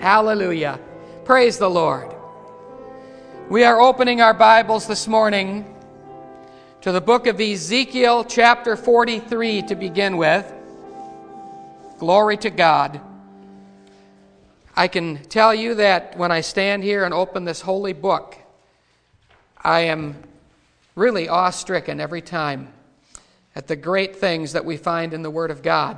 Hallelujah. Praise the Lord. We are opening our Bibles this morning to the book of Ezekiel, chapter 43 to begin with. Glory to God. I can tell you that when I stand here and open this holy book, I am really awe-stricken every time at the great things that we find in the Word of God.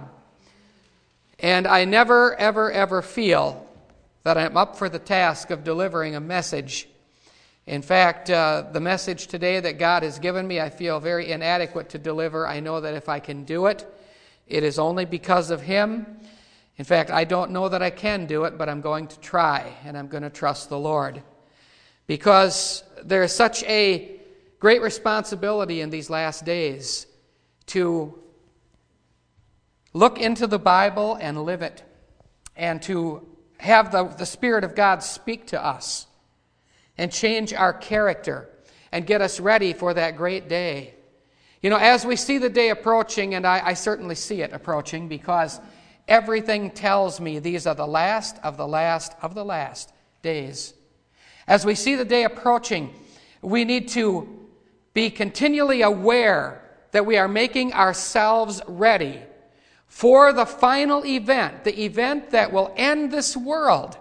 And I never, ever feel that I'm up for the task of delivering a message. In fact, the message today that God has given me, I feel very inadequate to deliver. I know that if I can do it, it is only because of Him. In fact, I don't know that I can do it, but I'm going to try, and I'm going to trust the Lord. Because there is such a great responsibility in these last days to look into the Bible and live it, and to have the Spirit of God speak to us and change our character and get us ready for that great day. You know, as we see the day approaching, and I certainly see it approaching because everything tells me these are the last of the last of the last days. As we see the day approaching, we need to be continually aware that we are making ourselves ready for the final event, the event that will end this world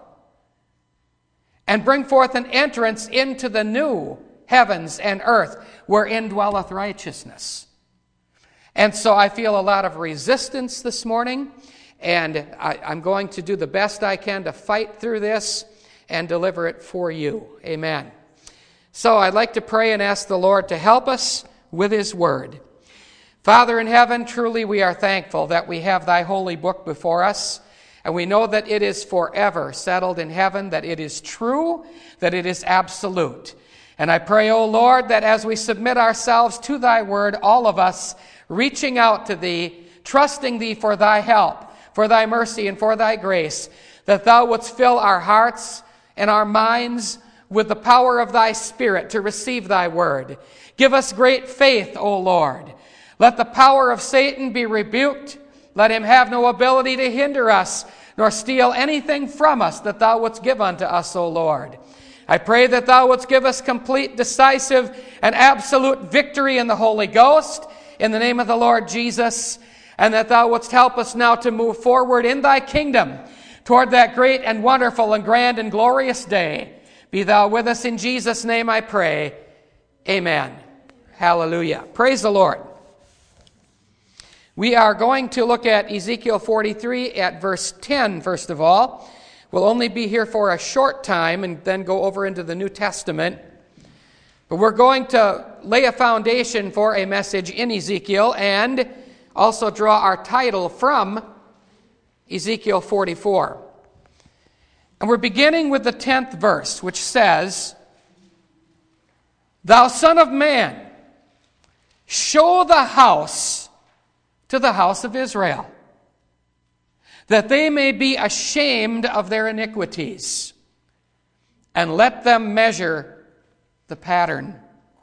and bring forth an entrance into the new heavens and earth wherein dwelleth righteousness. And so I feel a lot of resistance this morning, and I'm going to do the best I can to fight through this and deliver it for you. Amen. So I'd like to pray and ask the Lord to help us with His Word. Father in heaven, truly we are thankful that we have Thy holy book before us, and we know that it is forever settled in heaven, that it is true, that it is absolute. And I pray, O Lord, that as we submit ourselves to Thy Word, all of us reaching out to Thee, trusting Thee for Thy help, for Thy mercy, and for Thy grace, that Thou wouldst fill our hearts and our minds with the power of Thy Spirit to receive Thy Word. Give us great faith, O Lord. Let the power of Satan be rebuked. Let him have no ability to hinder us, nor steal anything from us that Thou wouldst give unto us, O Lord. I pray that Thou wouldst give us complete, decisive, and absolute victory in the Holy Ghost, in the name of the Lord Jesus, and that Thou wouldst help us now to move forward in Thy kingdom toward that great and wonderful and grand and glorious day. Be Thou with us in Jesus' name, I pray. Amen. Hallelujah. Praise the Lord. We are going to look at Ezekiel 43 at verse 10, first of all. We'll only be here for a short time and then go over into the New Testament. But we're going to lay a foundation for a message in Ezekiel and also draw our title from Ezekiel 44. And we're beginning with the 10th verse, which says, "Thou son of man, show the house to the house of Israel, that they may be ashamed of their iniquities, and let them measure the pattern.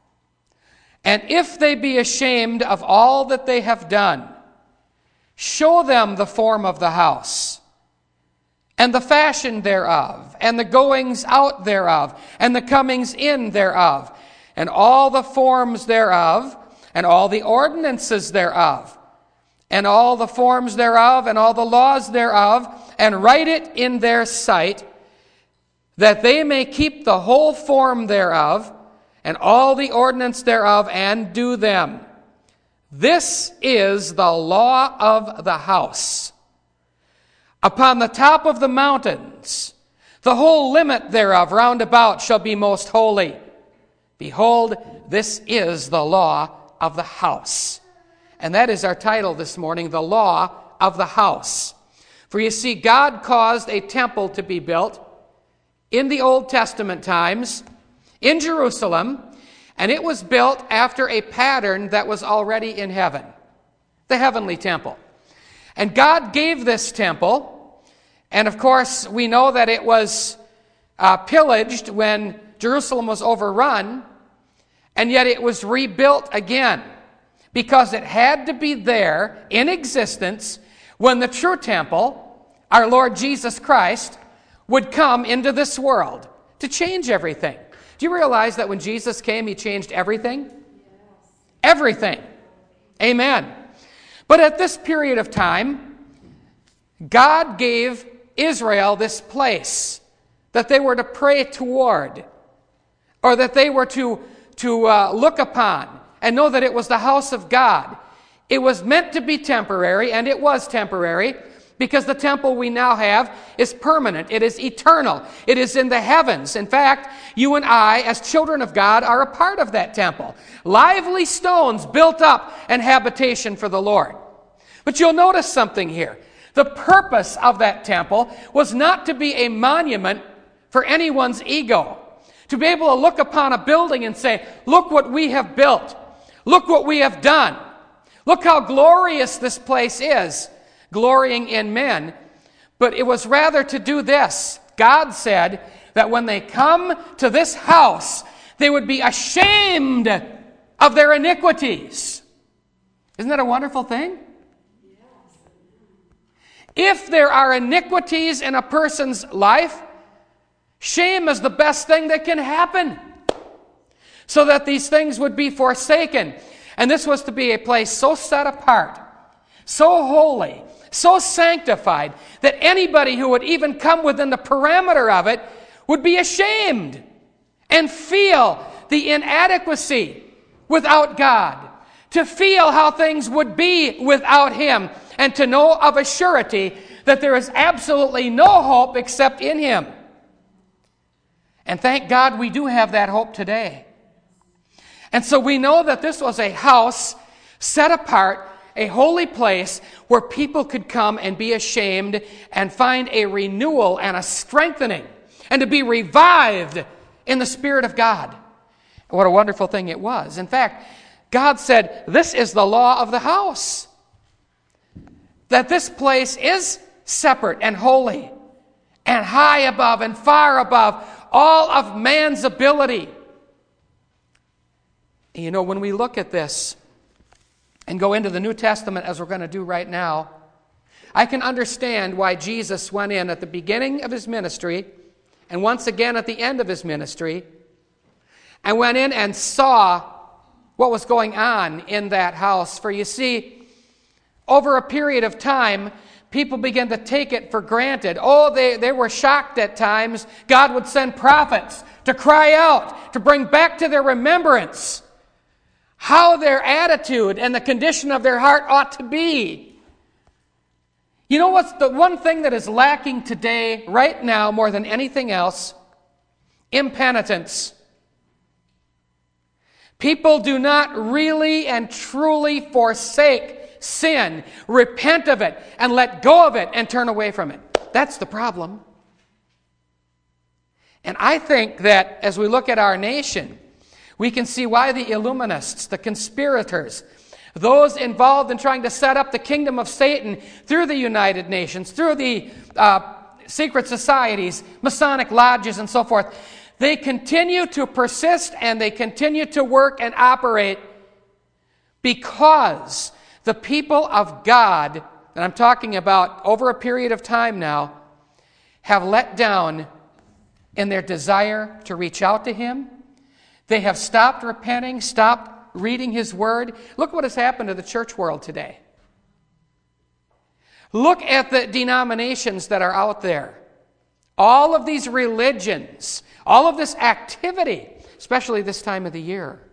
And if they be ashamed of all that they have done, show them the form of the house, and the fashion thereof, and the goings out thereof, and the comings in thereof, and all the forms thereof, and all the ordinances thereof, and all the forms thereof, and all the laws thereof, and write it in their sight, that they may keep the whole form thereof, and all the ordinance thereof, and do them. This is the law of the house. Upon the top of the mountains, the whole limit thereof round about shall be most holy. Behold, this is the law of the house." And that is our title this morning, the law of the house. For you see, God caused a temple to be built in the Old Testament times in Jerusalem, and it was built after a pattern that was already in heaven, the heavenly temple. And God gave this temple, and of course we know that it was pillaged when Jerusalem was overrun, and yet it was rebuilt again, because it had to be there in existence when the true temple, our Lord Jesus Christ, would come into this world to change everything. Do you realize that when Jesus came, he changed everything? Yes. Everything. Amen. But at this period of time, God gave Israel this place that they were to pray toward, or that they were to look upon and know that it was the house of God. It was meant to be temporary, and it was temporary, because the temple we now have is permanent. It is eternal. It is in the heavens. In fact, you and I, as children of God, are a part of that temple. Lively stones built up an habitation for the Lord. But you'll notice something here. The purpose of that temple was not to be a monument for anyone's ego. To be able to look upon a building and say, look what we have built. Look what we have done. Look how glorious this place is. Glorying in men. But it was rather to do this. God said that when they come to this house, they would be ashamed of their iniquities. Isn't that a wonderful thing? If there are iniquities in a person's life, shame is the best thing that can happen, so that these things would be forsaken. And this was to be a place so set apart, so holy, so sanctified, that anybody who would even come within the parameter of it would be ashamed and feel the inadequacy without God, to feel how things would be without Him, and to know of a surety that there is absolutely no hope except in Him. And thank God we do have that hope today. And so we know that this was a house set apart, a holy place where people could come and be ashamed and find a renewal and a strengthening and to be revived in the Spirit of God. What a wonderful thing it was. In fact, God said, this is the law of the house. That this place is separate and holy and high above and far above all of man's ability. And you know, when we look at this and go into the New Testament, as we're going to do right now, I can understand why Jesus went in at the beginning of His ministry and once again at the end of His ministry and went in and saw what was going on in that house. For you see, over a period of time, people began to take it for granted. Oh, they were shocked at times. God would send prophets to cry out, to bring back to their remembrance how their attitude and the condition of their heart ought to be. You know what's the one thing that is lacking today, right now, more than anything else? Impenitence. People do not really and truly forsake sin, repent of it, and let go of it and turn away from it. That's the problem. And I think that as we look at our nation, we can see why the Illuminists, the conspirators, those involved in trying to set up the kingdom of Satan through the United Nations, through the secret societies, Masonic lodges, and so forth, they continue to persist and they continue to work and operate because the people of God, and I'm talking about over a period of time now, have let down in their desire to reach out to Him. They have stopped repenting, stopped reading His Word. Look what has happened to the church world today. Look at the denominations that are out there. All of these religions, all of this activity, especially this time of the year.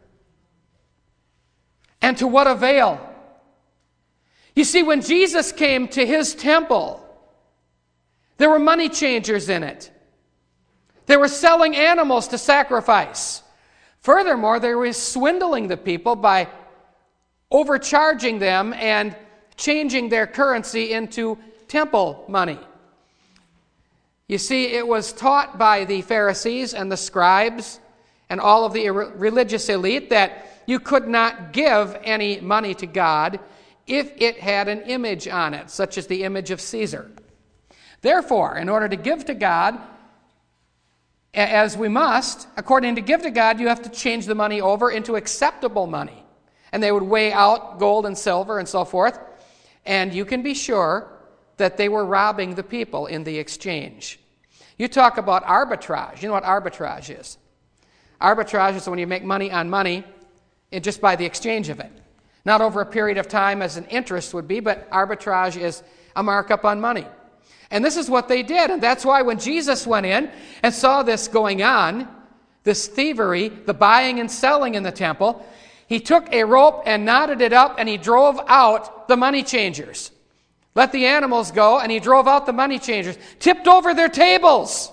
And to what avail? You see, when Jesus came to His temple, there were money changers in it. They were selling animals to sacrifice. Furthermore, they were swindling the people by overcharging them and changing their currency into temple money. You see, it was taught by the Pharisees and the scribes and all of the religious elite that you could not give any money to God if it had an image on it, such as the image of Caesar. Therefore, in order to give to God, as we must, according to give to God, you have to change the money over into acceptable money. And they would weigh out gold and silver and so forth. And you can be sure that they were robbing the people in the exchange. You talk about arbitrage. You know what arbitrage is? Arbitrage is when you make money on money just by the exchange of it. Not over a period of time as an interest would be, but arbitrage is a markup on money. And this is what they did. And that's why when Jesus went in and saw this going on, this thievery, the buying and selling in the temple, he took a rope and knotted it up and he drove out the money changers. Let the animals go, and he drove out the money changers, tipped over their tables.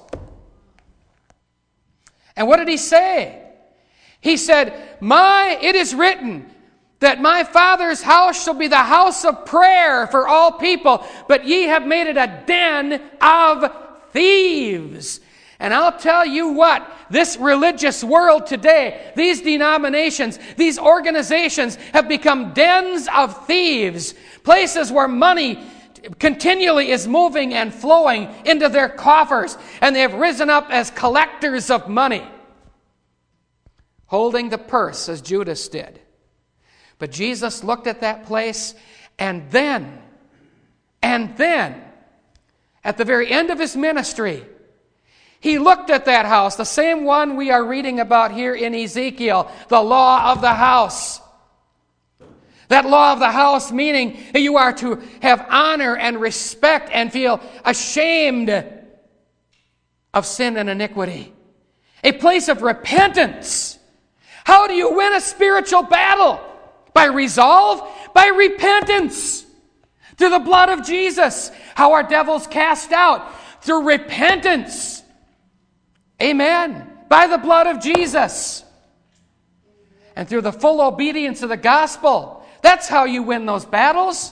And what did he say? He said, it is written that my Father's house shall be the house of prayer for all people, but ye have made it a den of thieves. And I'll tell you what, this religious world today, these denominations, these organizations have become dens of thieves, places where money continually is moving and flowing into their coffers, and they have risen up as collectors of money, holding the purse as Judas did. But Jesus looked at that place, and then, at the very end of his ministry, he looked at that house, the same one we are reading about here in Ezekiel, the law of the house. That law of the house meaning that you are to have honor and respect and feel ashamed of sin and iniquity. A place of repentance. How do you win a spiritual battle? By resolve? By repentance. Through the blood of Jesus. How are devils cast out? Through repentance. Amen. By the blood of Jesus. And through the full obedience of the gospel. That's how you win those battles.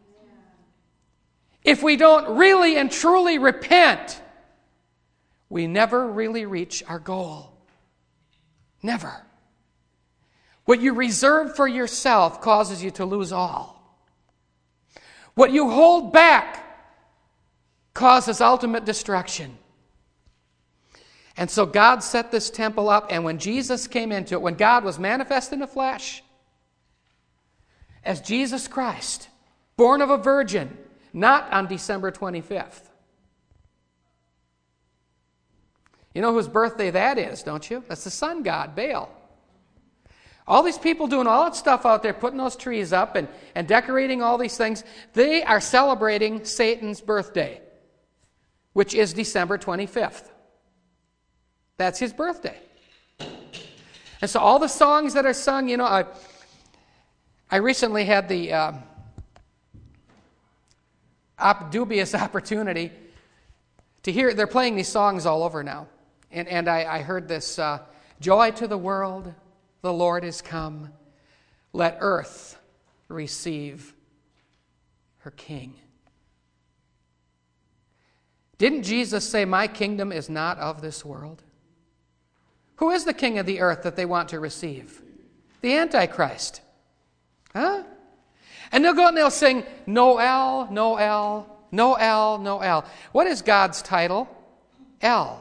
If we don't really and truly repent, we never really reach our goal. Never. What you reserve for yourself causes you to lose all. What you hold back causes ultimate destruction. And so God set this temple up, and when Jesus came into it, when God was manifest in the flesh, as Jesus Christ, born of a virgin, not on December 25th. You know whose birthday that is, don't you? That's the sun god, Baal. All these people doing all that stuff out there, putting those trees up and decorating all these things, they are celebrating Satan's birthday, which is December 25th. That's his birthday. And so all the songs that are sung, I recently had the dubious opportunity to hear, they're playing these songs all over now. And I heard this, joy to the world, the Lord is come. Let earth receive her King. Didn't Jesus say, my kingdom is not of this world? Who is the king of the earth that they want to receive? The Antichrist. Huh? And they'll go out and they'll sing, Noel, Noel, Noel, Noel. What is God's title? El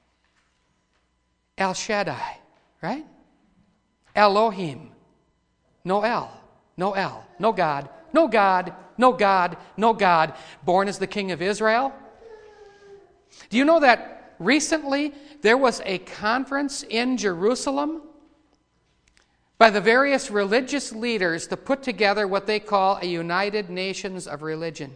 Shaddai, right? Elohim. Noel, Noel, no God, no God, no God, no God. Born as the King of Israel. Do you know that recently there was a conference in Jerusalem by the various religious leaders to put together what they call a United Nations of Religion?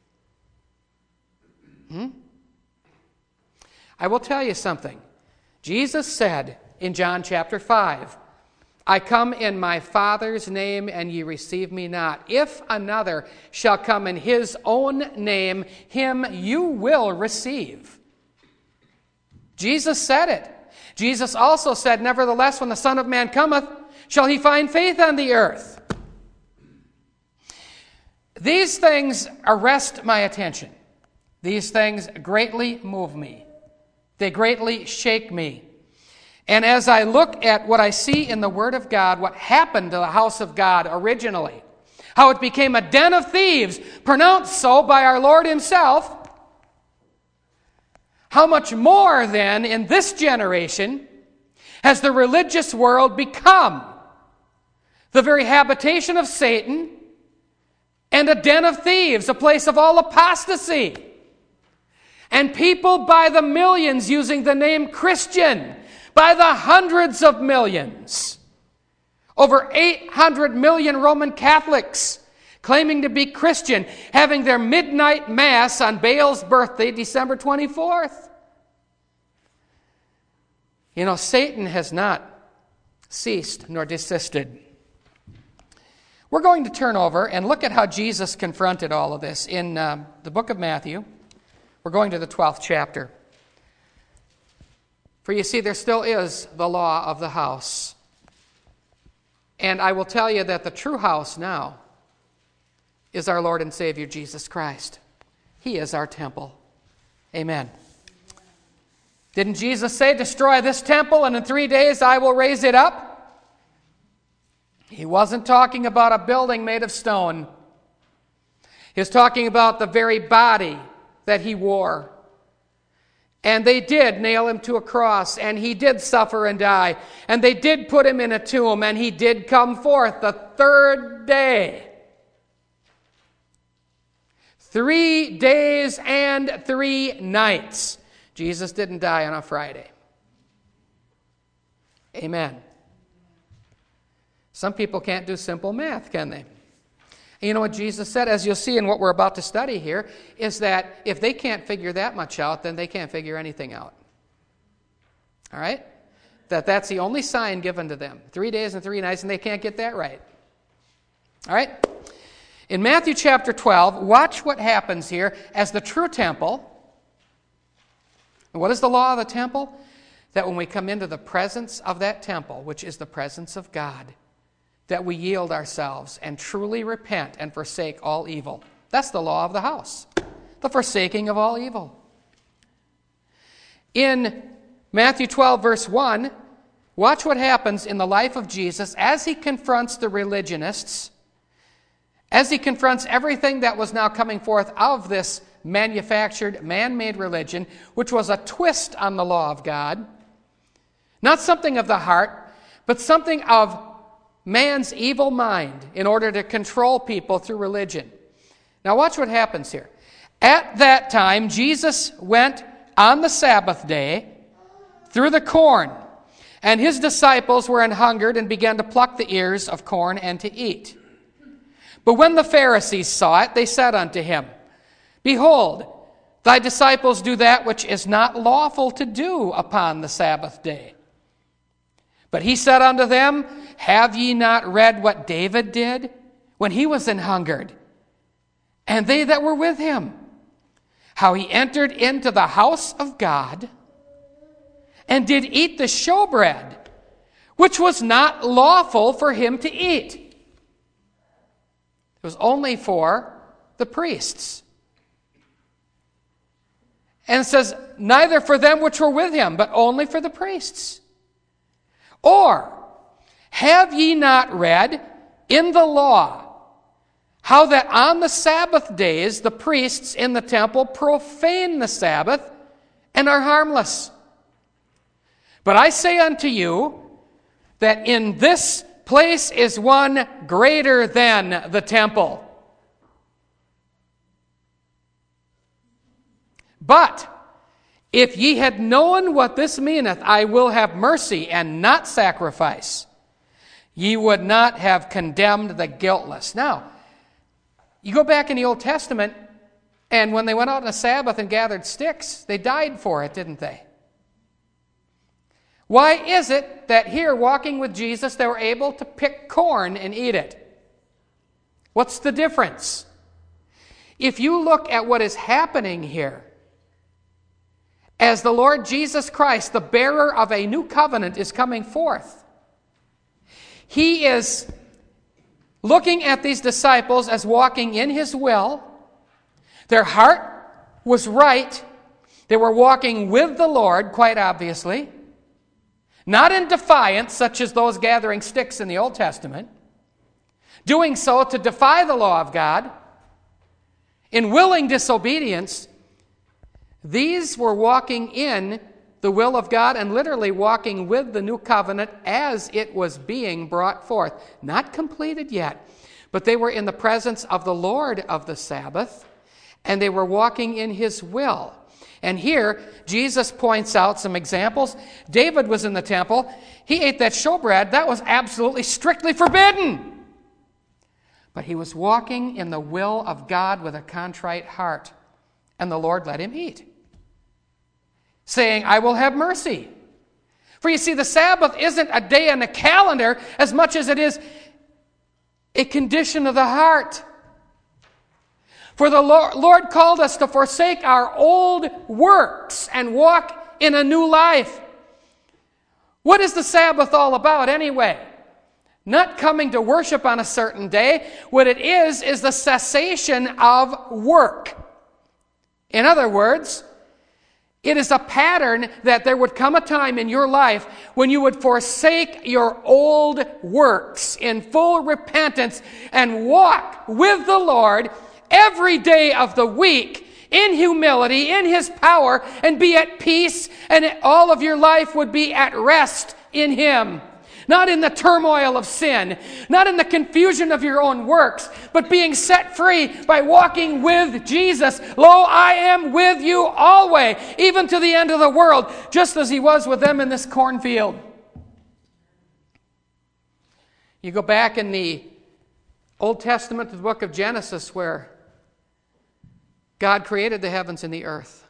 I will tell you something. Jesus said in John chapter 5, I come in my Father's name, and ye receive me not. If another shall come in his own name, him you will receive. Jesus said it. Jesus also said, nevertheless, when the Son of Man cometh, shall he find faith on the earth? These things arrest my attention. These things greatly move me. They greatly shake me. And as I look at what I see in the Word of God, what happened to the house of God originally, how it became a den of thieves, pronounced so by our Lord himself, how much more then in this generation has the religious world become the very habitation of Satan and a den of thieves, a place of all apostasy. And people by the millions using the name Christian, by the hundreds of millions. Over 800 million Roman Catholics claiming to be Christian, having their midnight mass on Baal's birthday, December 24th. You know, Satan has not ceased nor desisted. We're going to turn over and look at how Jesus confronted all of this in the book of Matthew. We're going to the 12th chapter. For you see, there still is the law of the house. And I will tell you that the true house now is our Lord and Savior Jesus Christ. He is our temple. Amen. Didn't Jesus say, destroy this temple and in 3 days I will raise it up? He wasn't talking about a building made of stone. He was talking about the very body that he wore. And they did nail him to a cross, and he did suffer and die, and they did put him in a tomb, and he did come forth the third day. 3 days and 3 nights. Jesus didn't die on a Friday. Amen. Some people can't do simple math, can they? And you know what Jesus said, as you'll see in what we're about to study here, is that if they can't figure that much out, then they can't figure anything out. All right? That's the only sign given to them. 3 days and 3 nights, and they can't get that right. All right? In Matthew chapter 12, watch what happens here as the true temple. And what is the law of the temple? That when we come into the presence of that temple, which is the presence of God, that we yield ourselves and truly repent and forsake all evil. That's the law of the house, the forsaking of all evil. In Matthew 12, verse 1, watch what happens in the life of Jesus as he confronts the religionists, as he confronts everything that was now coming forth of this manufactured, man-made religion, which was a twist on the law of God. Not something of the heart, but something of man's evil mind in order to control people through religion. Now watch what happens here. At that time, Jesus went on the Sabbath day through the corn, and his disciples were an hungered and began to pluck the ears of corn and to eat. But when the Pharisees saw it, they said unto him, Behold, thy disciples do that which is not lawful to do upon the Sabbath day. But he said unto them, Have ye not read what David did when he was an hungered, and they that were with him? How he entered into the house of God, and did eat the showbread, which was not lawful for him to eat. It was only for the priests. And it says, neither for them which were with him, but only for the priests. Or, have ye not read in the law how that on the Sabbath days the priests in the temple profane the Sabbath and are harmless? But I say unto you that in this place is one greater than the temple. But if ye had known what this meaneth, I will have mercy and not sacrifice, ye would not have condemned the guiltless. Now, you go back in the Old Testament, and when they went out on a Sabbath and gathered sticks, they died for it, didn't they? Why is it that here, walking with Jesus, they were able to pick corn and eat it? What's the difference? If you look at what is happening here, as the Lord Jesus Christ, the bearer of a new covenant, is coming forth, he is looking at these disciples as walking in his will. Their heart was right. They were walking with the Lord, quite obviously. Not in defiance, such as those gathering sticks in the Old Testament. Doing so to defy the law of God. In willing disobedience, these were walking in the will of God and literally walking with the new covenant as it was being brought forth. Not completed yet, but they were in the presence of the Lord of the Sabbath, and they were walking in his will. And here, Jesus points out some examples. David was in the temple. He ate that showbread. That was absolutely strictly forbidden. But he was walking in the will of God with a contrite heart. And the Lord let him eat, saying, I will have mercy. For you see, the Sabbath isn't a day on the calendar as much as it is a condition of the heart. For the Lord called us to forsake our old works and walk in a new life. What is the Sabbath all about anyway? Not coming to worship on a certain day. What it is the cessation of work. In other words, it is a pattern that there would come a time in your life when you would forsake your old works in full repentance and walk with the Lord every day of the week in humility, in His power, and be at peace, and all of your life would be at rest in Him. Not in the turmoil of sin, not in the confusion of your own works, but being set free by walking with Jesus. Lo, I am with you always, even to the end of the world, just as He was with them in this cornfield. You go back in the Old Testament to the book of Genesis, where God created the heavens and the earth.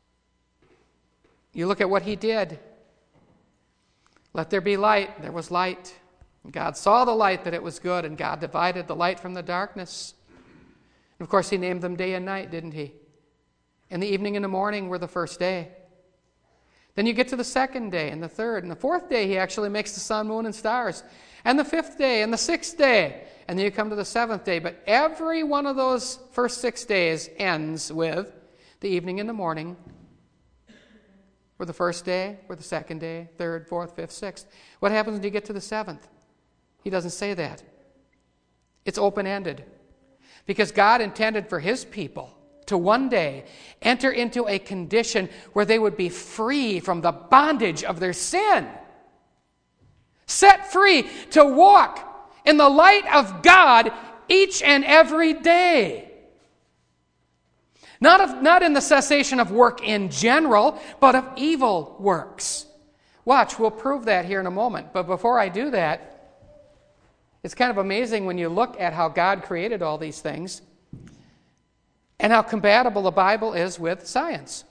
You look at what He did. Let there be light. There was light. God saw the light that it was good, and God divided the light from the darkness. And of course, He named them day and night, didn't He? And the evening and the morning were the first day. Then you get to the second day, and the third, and the fourth day He actually makes the sun, moon, and stars. And the fifth day, and the sixth day. And then you come to the seventh day. But every one of those first 6 days ends with the evening and the morning. Or the first day, or the second day, third, fourth, fifth, sixth. What happens when you get to the seventh? He doesn't say that. It's open-ended. Because God intended for His people to one day enter into a condition where they would be free from the bondage of their sin. Set free to walk in the light of God each and every day. Not in the cessation of work in general, but of evil works. Watch, we'll prove that here in a moment. But before I do that, it's kind of amazing when you look at how God created all these things and how compatible the Bible is with science.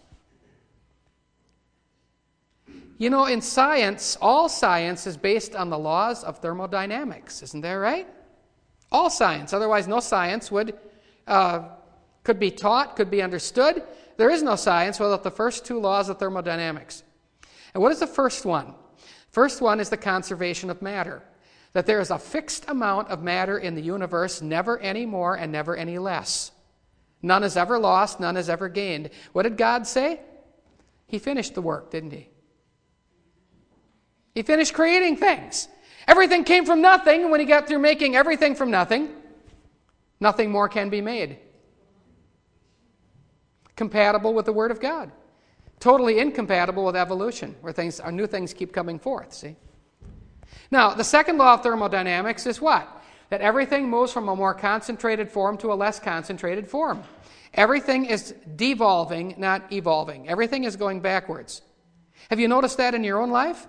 You know, in science, all science is based on the laws of thermodynamics. Isn't that right? All science. Otherwise, no science could be taught, could be understood. There is no science without the first two laws of thermodynamics. And what is the first one? First one is the conservation of matter. That there is a fixed amount of matter in the universe, never any more and never any less. None is ever lost, none is ever gained. What did God say? He finished the work, didn't He? He finished creating things. Everything came from nothing, and when He got through making everything from nothing, nothing more can be made. Compatible with the Word of God. Totally incompatible with evolution, where new things keep coming forth, see? Now, the second law of thermodynamics is what? That everything moves from a more concentrated form to a less concentrated form. Everything is devolving, not evolving. Everything is going backwards. Have you noticed that in your own life?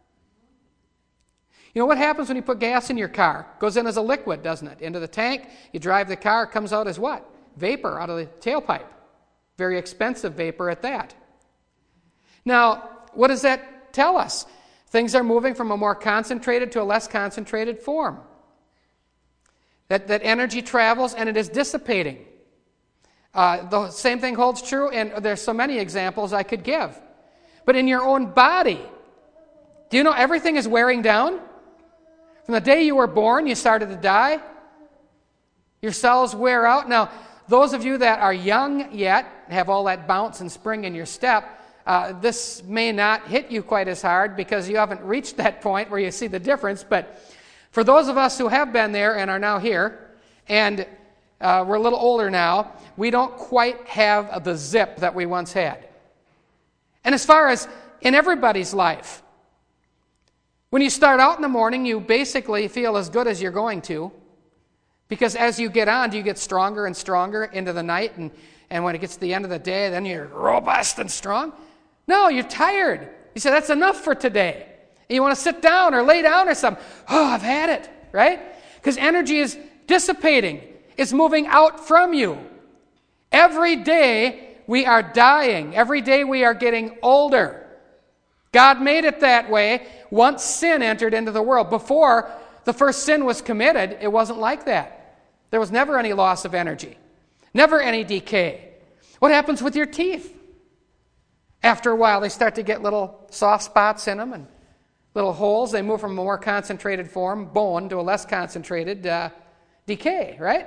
You know what happens when you put gas in your car? It goes in as a liquid, doesn't it? Into the tank, you drive the car, it comes out as what? Vapor out of the tailpipe. Very expensive vapor at that. Now, what does that tell us? Things are moving from a more concentrated to a less concentrated form. That energy travels and it is dissipating. The same thing holds true, and there's so many examples I could give. But in your own body, do you know everything is wearing down? From the day you were born, you started to die. Your cells wear out. Now, those of you that are young yet, have all that bounce and spring in your step, this may not hit you quite as hard because you haven't reached that point where you see the difference. But for those of us who have been there and are now here, and we're a little older now, we don't quite have the zip that we once had. And as far as in everybody's life, when you start out in the morning, you basically feel as good as you're going to, because as you get on, you get stronger and stronger into the night, and when it gets to the end of the day, then you're robust and strong. No, you're tired. You say, that's enough for today. And you want to sit down or lay down or something. Oh, I've had it, right? Because energy is dissipating. It's moving out from you. Every day we are dying. Every day we are getting older. God made it that way once sin entered into the world. Before the first sin was committed, it wasn't like that. There was never any loss of energy. Never any decay. What happens with your teeth? After a while, they start to get little soft spots in them and little holes. They move from a more concentrated form, bone, to a less concentrated decay, right?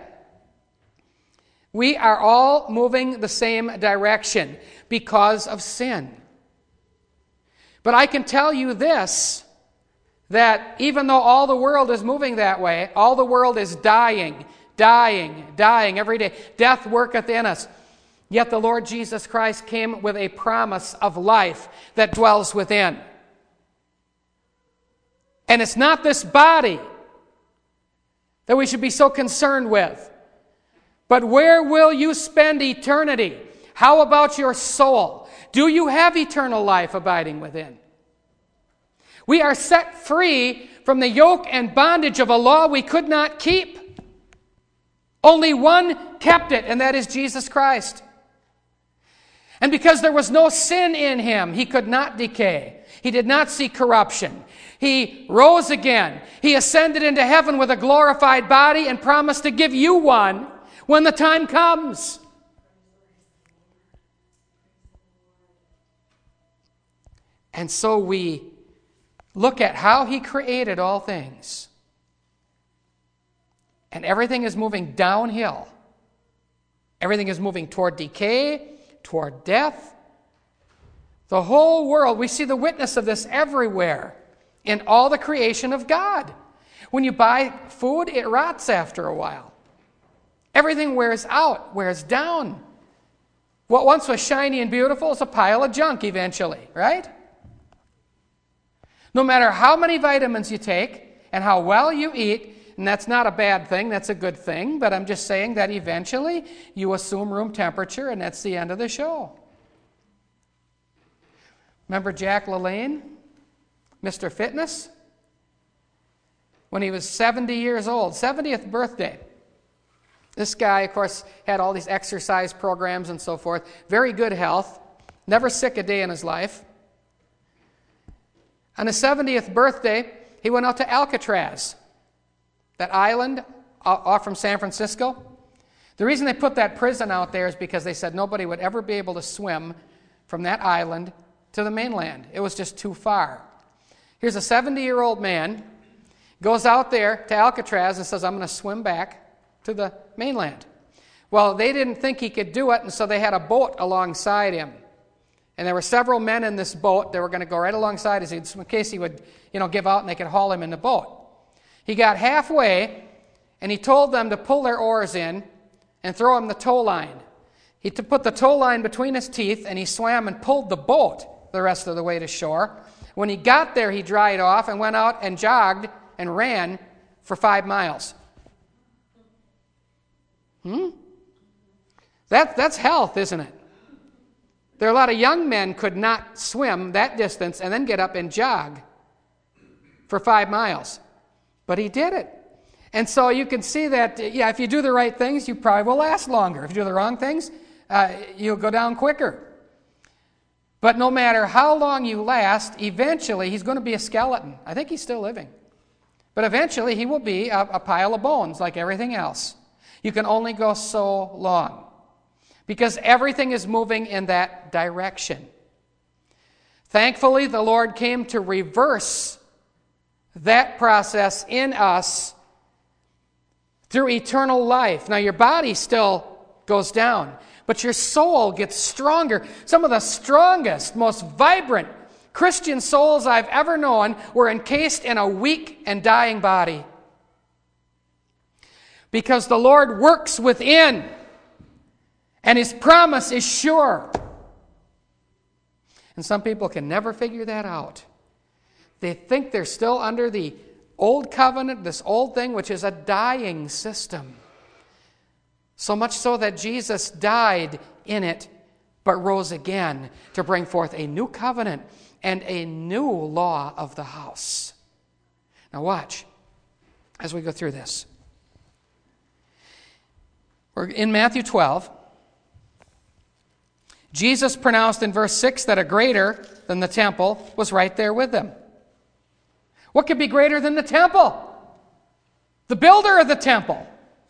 We are all moving the same direction because of sin. But I can tell you this, that even though all the world is moving that way, all the world is dying every day. Death worketh in us. Yet the Lord Jesus Christ came with a promise of life that dwells within. And it's not this body that we should be so concerned with. But where will you spend eternity? How about your soul? Do you have eternal life abiding within? We are set free from the yoke and bondage of a law we could not keep. Only one kept it, and that is Jesus Christ. And because there was no sin in him, he could not decay. He did not see corruption. He rose again. He ascended into heaven with a glorified body and promised to give you one when the time comes. And so we look at how he created all things. And everything is moving downhill. Everything is moving toward decay, toward death. The whole world, we see the witness of this everywhere in all the creation of God. When you buy food, it rots after a while. Everything wears out, wears down. What once was shiny and beautiful is a pile of junk eventually, right? No matter how many vitamins you take and how well you eat, and that's not a bad thing, that's a good thing, but I'm just saying that eventually you assume room temperature and that's the end of the show. Remember Jack LaLanne, Mr. Fitness? When he was 70 years old, 70th birthday. This guy, of course, had all these exercise programs and so forth. Very good health. Never sick a day in his life. On his 70th birthday, he went out to Alcatraz, that island off from San Francisco. The reason they put that prison out there is because they said nobody would ever be able to swim from that island to the mainland. It was just too far. Here's a 70-year-old man, goes out there to Alcatraz and says, I'm going to swim back to the mainland. Well, they didn't think he could do it, and so they had a boat alongside him. And there were several men in this boat that were going to go right alongside him in case he would, give out and they could haul him in the boat. He got halfway, and he told them to pull their oars in and throw him the tow line. He put the tow line between his teeth, and he swam and pulled the boat the rest of the way to shore. When he got there, he dried off and went out and jogged and ran for 5 miles. That's health, isn't it? There are a lot of young men could not swim that distance and then get up and jog for 5 miles. But he did it. And so you can see that, if you do the right things, you probably will last longer. If you do the wrong things, you'll go down quicker. But no matter how long you last, eventually he's going to be a skeleton. I think he's still living. But eventually he will be a pile of bones like everything else. You can only go so long because everything is moving in that direction. Thankfully, the Lord came to reverse that process in us through eternal life. Now, your body still goes down, but your soul gets stronger. Some of the strongest, most vibrant Christian souls I've ever known were encased in a weak and dying body. Because the Lord works within, and His promise is sure. And some people can never figure that out. They think they're still under the old covenant, this old thing, which is a dying system. So much so that Jesus died in it, but rose again to bring forth a new covenant and a new law of the house. Now watch as we go through this. We're in Matthew 12. Jesus pronounced in verse 6 that a greater than the temple was right there with them. What could be greater than the temple? The builder of the temple.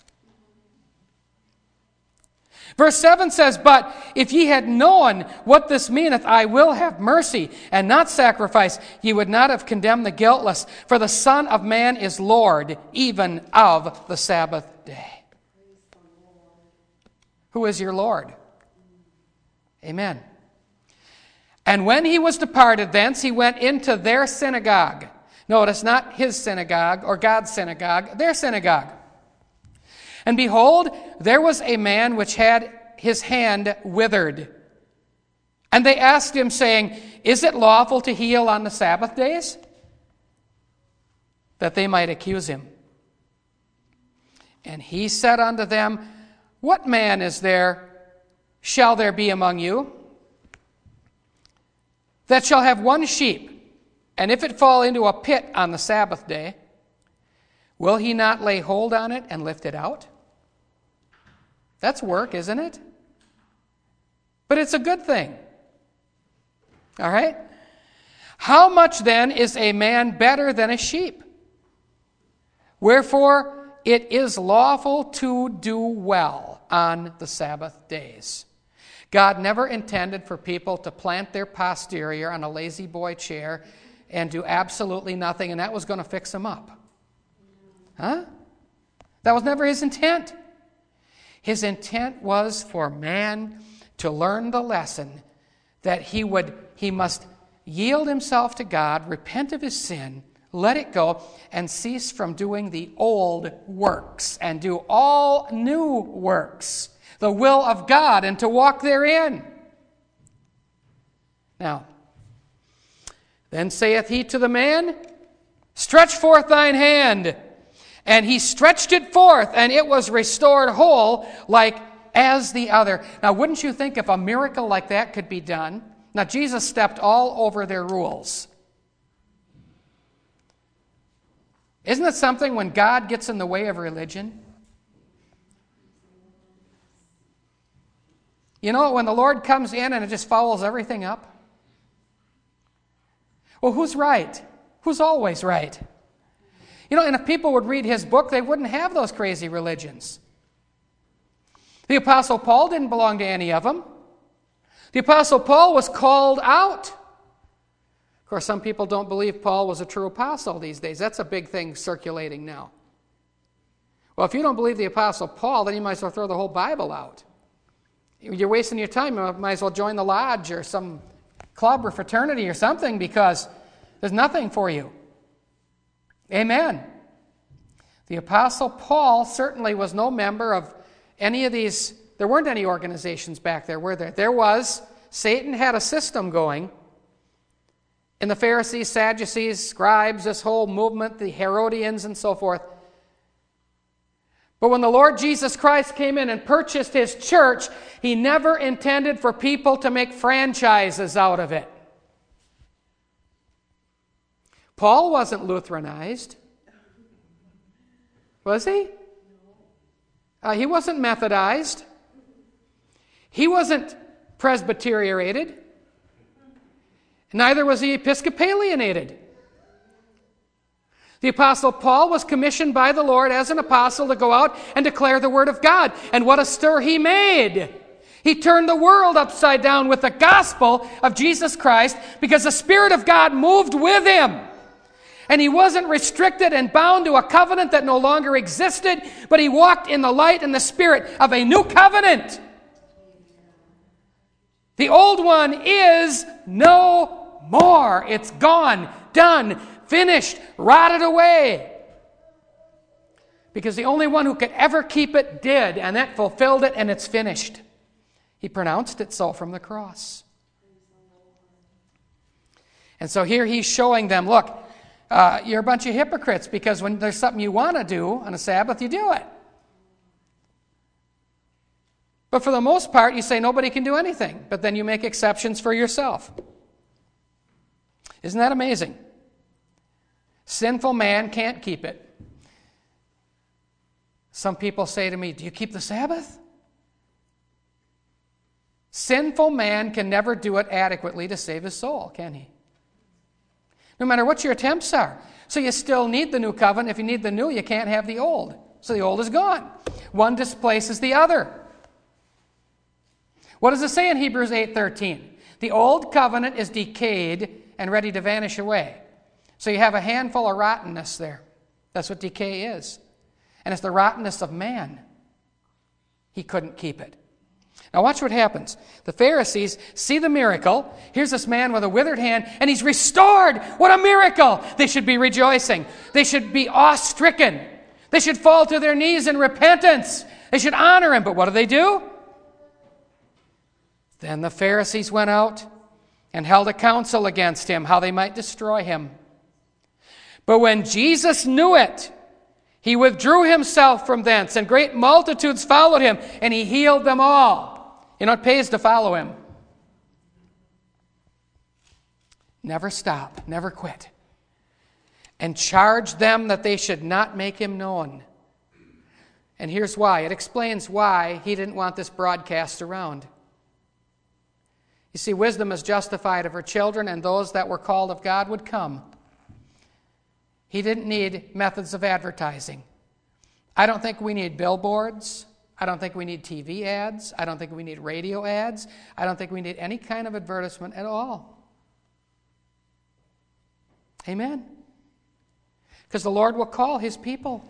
Verse 7 says, "But if ye had known what this meaneth, I will have mercy and not sacrifice, ye would not have condemned the guiltless. For the Son of Man is Lord, even of the Sabbath day." Who is your Lord? Amen. "And when he was departed thence, he went into their synagogue." Notice, not his synagogue or God's synagogue, their synagogue. "And behold, there was a man which had his hand withered. And they asked him, saying, Is it lawful to heal on the Sabbath days? That they might accuse him. And he said unto them, What man shall there be among you, that shall have one sheep, and if it fall into a pit on the Sabbath day, will he not lay hold on it and lift it out? That's work, isn't it? But it's a good thing. All right? How much then is a man better than a sheep? Wherefore it is lawful to do well on the Sabbath days. God never intended for people to plant their posterior on a lazy boy chair and do absolutely nothing, and that was going to fix them up. Huh? That was never his intent. His intent was for man to learn the lesson that he must yield himself to God, repent of his sin, let it go, and cease from doing the old works and do all new works, the will of God, and to walk therein. Now, then saith he to the man, Stretch forth thine hand. And he stretched it forth, and it was restored whole, like as the other. Now, wouldn't you think if a miracle like that could be done? Now, Jesus stepped all over their rules. Isn't it something when God gets in the way of religion? You know, when the Lord comes in and it just fouls everything up? Well, who's right? Who's always right? You know, and if people would read his book, they wouldn't have those crazy religions. The Apostle Paul didn't belong to any of them. The Apostle Paul was called out. Of course, some people don't believe Paul was a true apostle these days. That's a big thing circulating now. Well, if you don't believe the Apostle Paul, then you might as well throw the whole Bible out. You're wasting your time. You might as well join the lodge or some club or fraternity or something, because there's nothing for you. Amen. The Apostle Paul certainly was no member of any of these. There weren't any organizations back there, were there? There was. Satan had a system going. In the Pharisees, Sadducees, scribes, this whole movement, the Herodians and so forth. But when the Lord Jesus Christ came in and purchased his church, he never intended for people to make franchises out of it. Paul wasn't Lutheranized. Was he? He wasn't Methodized. He wasn't Presbyteriated. Neither was he Episcopalianated. The Apostle Paul was commissioned by the Lord as an apostle to go out and declare the Word of God. And what a stir he made! He turned the world upside down with the gospel of Jesus Christ because the Spirit of God moved with him. And he wasn't restricted and bound to a covenant that no longer existed, but he walked in the light and the Spirit of a new covenant. The old one is no more. It's gone, done, finished, rotted away. Because the only one who could ever keep it did, and that fulfilled it, and it's finished. He pronounced it so from the cross. And so here he's showing them, look, you're a bunch of hypocrites, because when there's something you want to do on a Sabbath, you do it. But for the most part, you say nobody can do anything, but then you make exceptions for yourself. Isn't that amazing? Sinful man can't keep it. Some people say to me, do you keep the Sabbath? Sinful man can never do it adequately to save his soul, can he? No matter what your attempts are. So you still need the new covenant. If you need the new, you can't have the old. So the old is gone. One displaces the other. What does it say in Hebrews 8:13? The old covenant is decayed and ready to vanish away. So you have a handful of rottenness there. That's what decay is. And it's the rottenness of man. He couldn't keep it. Now watch what happens. The Pharisees see the miracle. Here's this man with a withered hand, and he's restored. What a miracle! They should be rejoicing. They should be awe-stricken. They should fall to their knees in repentance. They should honor him. But what do? Then the Pharisees went out and held a council against him, how they might destroy him. But when Jesus knew it, he withdrew himself from thence, and great multitudes followed him, and he healed them all. You know, it pays to follow him. Never stop, never quit. And charge them that they should not make him known. And here's why. It explains why he didn't want this broadcast around. You see, wisdom is justified of her children, and those that were called of God would come. He didn't need methods of advertising. I don't think we need billboards. I don't think we need TV ads. I don't think we need radio ads. I don't think we need any kind of advertisement at all. Amen? Because the Lord will call his people.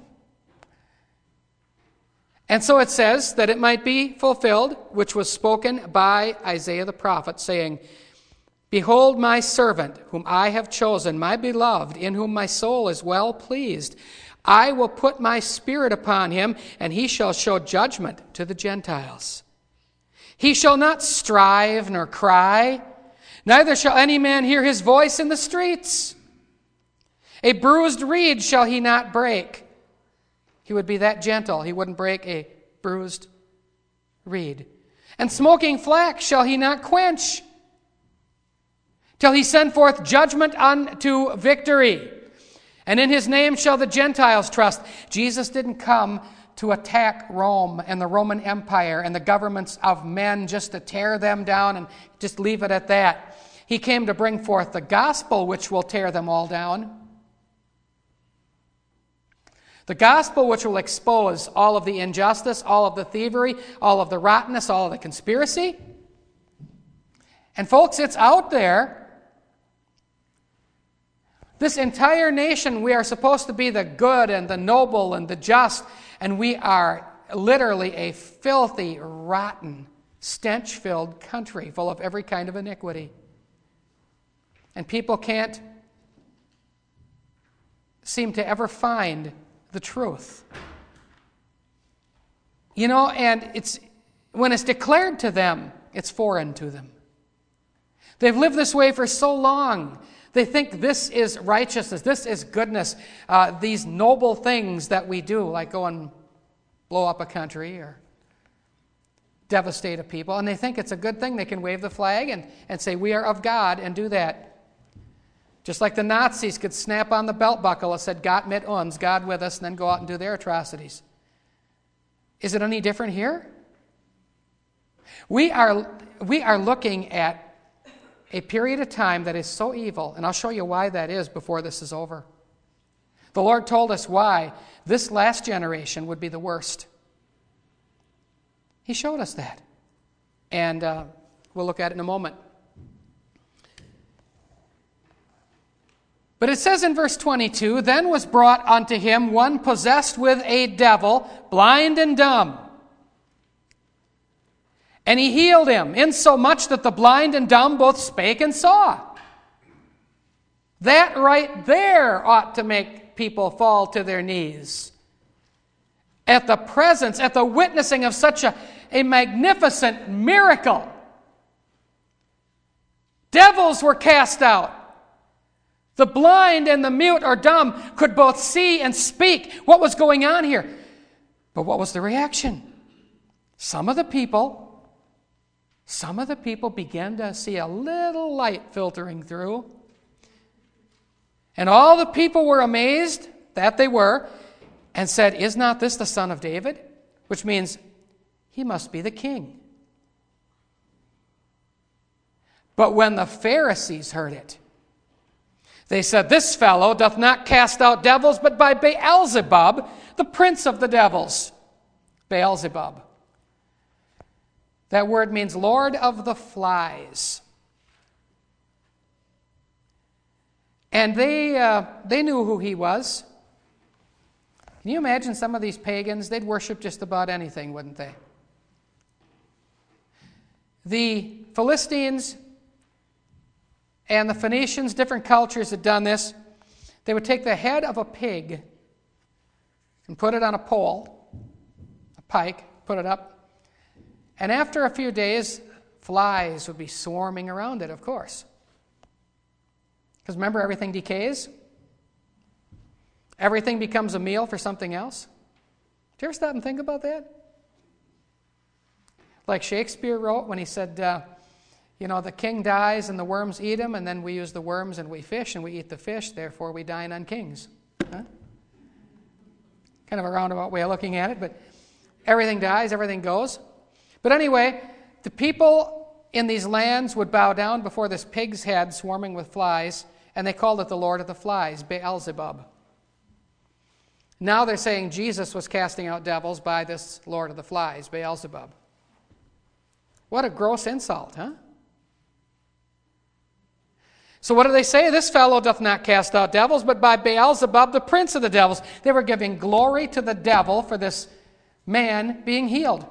And so it says that it might be fulfilled, which was spoken by Isaiah the prophet, saying, Behold my servant, whom I have chosen, my beloved, in whom my soul is well pleased. I will put my spirit upon him, and he shall show judgment to the Gentiles. He shall not strive nor cry, neither shall any man hear his voice in the streets. A bruised reed shall he not break. He would be that gentle, he wouldn't break a bruised reed. And smoking flax shall he not quench, till he send forth judgment unto victory. And in his name shall the Gentiles trust. Jesus didn't come to attack Rome and the Roman Empire and the governments of men just to tear them down and just leave it at that. He came to bring forth the gospel which will tear them all down. The gospel which will expose all of the injustice, all of the thievery, all of the rottenness, all of the conspiracy. And folks, it's out there. This entire nation, we are supposed to be the good and the noble and the just, and we are literally a filthy, rotten, stench-filled country full of every kind of iniquity. And people can't seem to ever find the truth. You know, and when it's declared to them, it's foreign to them. They've lived this way for so long. They think this is righteousness, this is goodness, these noble things that we do, like go and blow up a country or devastate a people, and they think it's a good thing. They can wave the flag and say, we are of God, and do that. Just like the Nazis could snap on the belt buckle that said, Gott mit uns, God with us, and then go out and do their atrocities. Is it any different here? We are looking at a period of time that is so evil, and I'll show you why that is before this is over. The Lord told us why this last generation would be the worst. He showed us that. And we'll look at it in a moment. But it says in verse 22, Then was brought unto him one possessed with a devil, blind and dumb. And he healed him, insomuch that the blind and dumb both spake and saw. That right there ought to make people fall to their knees. At the presence, at the witnessing of such a magnificent miracle. Devils were cast out. The blind and the mute or dumb could both see and speak. What was going on here? But what was the reaction? some of the people began to see a little light filtering through. And all the people were amazed, that they were, and said, "Is not this the son of David?" Which means he must be the king. But when the Pharisees heard it, they said, "This fellow doth not cast out devils, but by Beelzebub, the prince of the devils." Beelzebub. That word means Lord of the Flies. And they knew who he was. Can you imagine some of these pagans? They'd worship just about anything, wouldn't they? The Philistines and the Phoenicians, different cultures had done this. They would take the head of a pig and put it on a pole, a pike, put it up. And after a few days, flies would be swarming around it, of course. Because remember, everything decays. Everything becomes a meal for something else. Do you ever stop and think about that? Like Shakespeare wrote when he said, the king dies and the worms eat him, and then we use the worms and we fish and we eat the fish, therefore we dine on kings. Huh? Kind of a roundabout way of looking at it, but everything dies, everything goes. But anyway, the people in these lands would bow down before this pig's head swarming with flies, and they called it the Lord of the Flies, Beelzebub. Now they're saying Jesus was casting out devils by this Lord of the Flies, Beelzebub. What a gross insult, huh? So what do they say? "This fellow doth not cast out devils, but by Beelzebub, the prince of the devils." They were giving glory to the devil for this man being healed.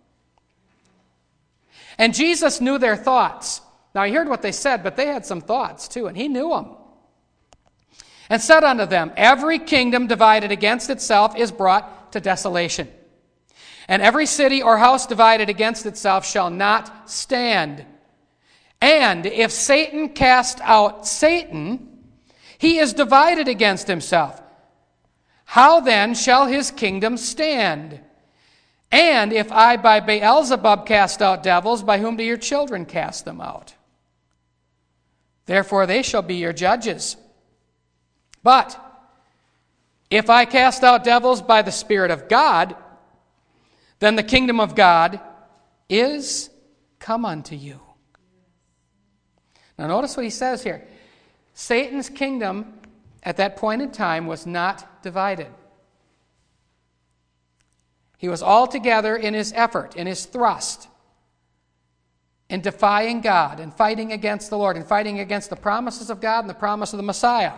And Jesus knew their thoughts. Now, he heard what they said, but they had some thoughts too, and he knew them. And said unto them, "Every kingdom divided against itself is brought to desolation. And every city or house divided against itself shall not stand. And if Satan cast out Satan, he is divided against himself. How then shall his kingdom stand? And if I by Beelzebub cast out devils, by whom do your children cast them out? Therefore they shall be your judges. But if I cast out devils by the Spirit of God, then the kingdom of God is come unto you." Now notice what he says here. Satan's kingdom at that point in time was not divided. He was all together in his effort, in his thrust, in defying God and fighting against the Lord and fighting against the promises of God and the promise of the Messiah.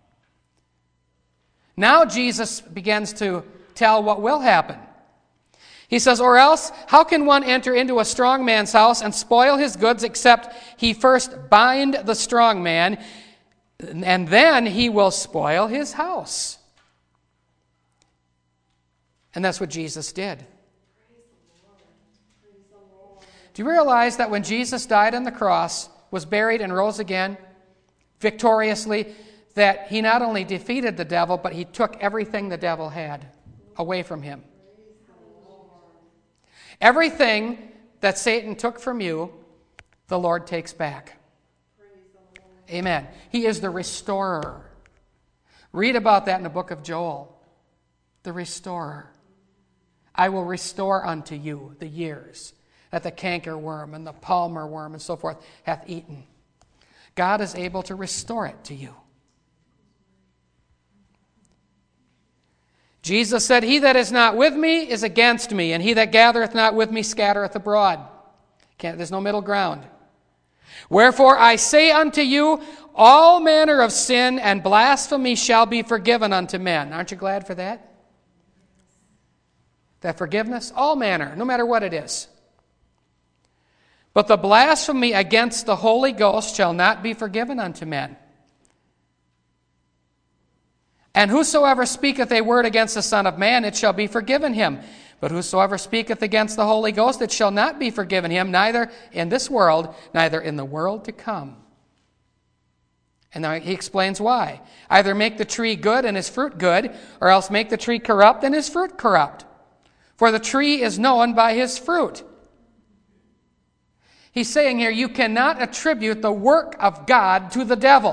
Now Jesus begins to tell what will happen. He says, "Or else, how can one enter into a strong man's house and spoil his goods except he first bind the strong man, and then he will spoil his house?" And that's what Jesus did. Do you realize that when Jesus died on the cross, was buried and rose again victoriously, that he not only defeated the devil, but he took everything the devil had away from him? Everything that Satan took from you, the Lord takes back. Amen. He is the restorer. Read about that in the book of Joel. The restorer. "I will restore unto you the years that the cankerworm and the palmer worm and so forth hath eaten." God is able to restore it to you. Jesus said, "He that is not with me is against me, and he that gathereth not with me scattereth abroad." There's no middle ground. "Wherefore I say unto you, all manner of sin and blasphemy shall be forgiven unto men." Aren't you glad for that? That forgiveness? All manner, no matter what it is. "But the blasphemy against the Holy Ghost shall not be forgiven unto men. And whosoever speaketh a word against the Son of Man, it shall be forgiven him. But whosoever speaketh against the Holy Ghost, it shall not be forgiven him, neither in this world, neither in the world to come." And now he explains why. "Either make the tree good and his fruit good, or else make the tree corrupt and his fruit corrupt. for the tree is known by his fruit. He's saying here, you cannot attribute the work of God to the devil.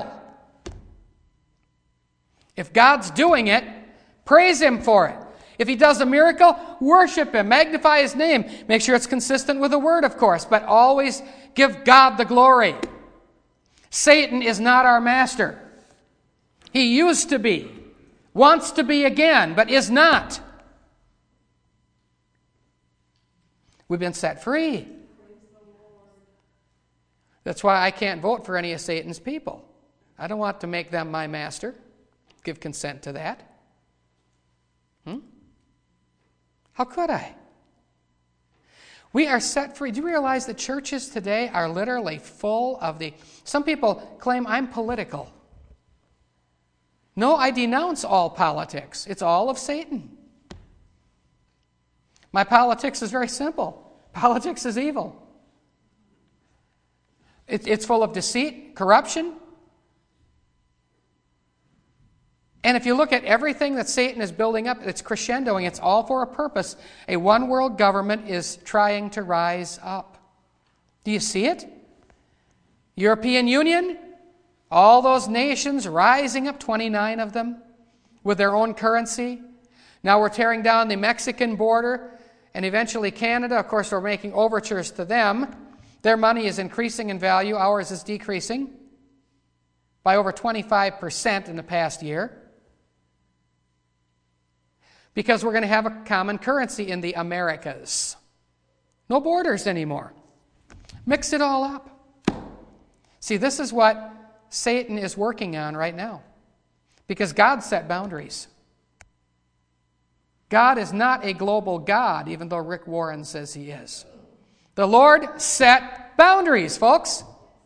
If God's doing it, praise him for it. If he does a miracle, worship him, magnify his name. Make sure it's consistent with the word, of course, but always give God the glory. Satan is not our master. He used to be, wants to be again, but is not. We've been set free. That's why I can't vote for any of Satan's people. I don't want to make them my master. Give consent to that. How could I? We are set free. Do you realize that churches today are literally full of some people claim I'm political. No, I denounce all politics. It's all of Satan. My politics is very simple. Politics is evil. It's full of deceit, corruption. And if you look at everything that Satan is building up, it's crescendoing. It's all for a purpose. A one-world government is trying to rise up. Do you see it? European Union, all those nations rising up, 29 of them, with their own currency. Now we're tearing down the Mexican border and eventually Canada. Of course, we're making overtures to them. Their money is increasing in value. Ours is decreasing by over 25% in the past year. Because we're going to have a common currency in the Americas. No borders anymore. Mix it all up. See, this is what Satan is working on right now. Because God set boundaries. God is not a global God, even though Rick Warren says he is. The Lord set boundaries, folks.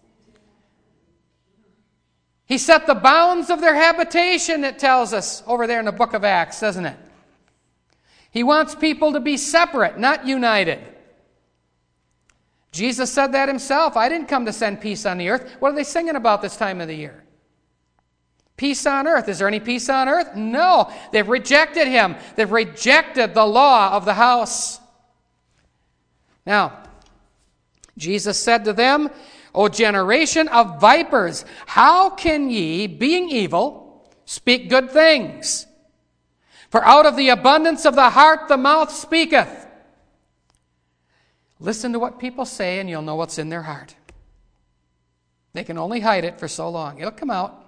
He set the bounds of their habitation, it tells us over there in the book of Acts, doesn't it? He wants people to be separate, not united. Jesus said that himself. I didn't come to send peace on the earth. What are they singing about this time of the year? Peace on earth. Is there any peace on earth? No. They've rejected him. They've rejected the law of the house. Now, Jesus said to them, O generation of vipers, how can ye, being evil, speak good things? For out of the abundance of the heart the mouth speaketh. Listen to what people say and you'll know what's in their heart. They can only hide it for so long. It'll come out.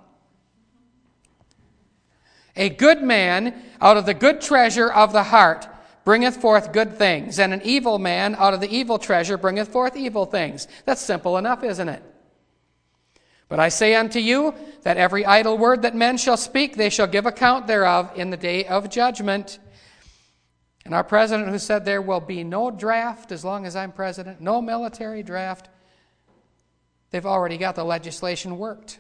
A good man out of the good treasure of the heart bringeth forth good things, and an evil man out of the evil treasure bringeth forth evil things. That's simple enough, isn't it? But I say unto you that every idle word that men shall speak, they shall give account thereof in the day of judgment. And our president who said there will be no draft as long as I'm president, no military draft, they've already got the legislation worked.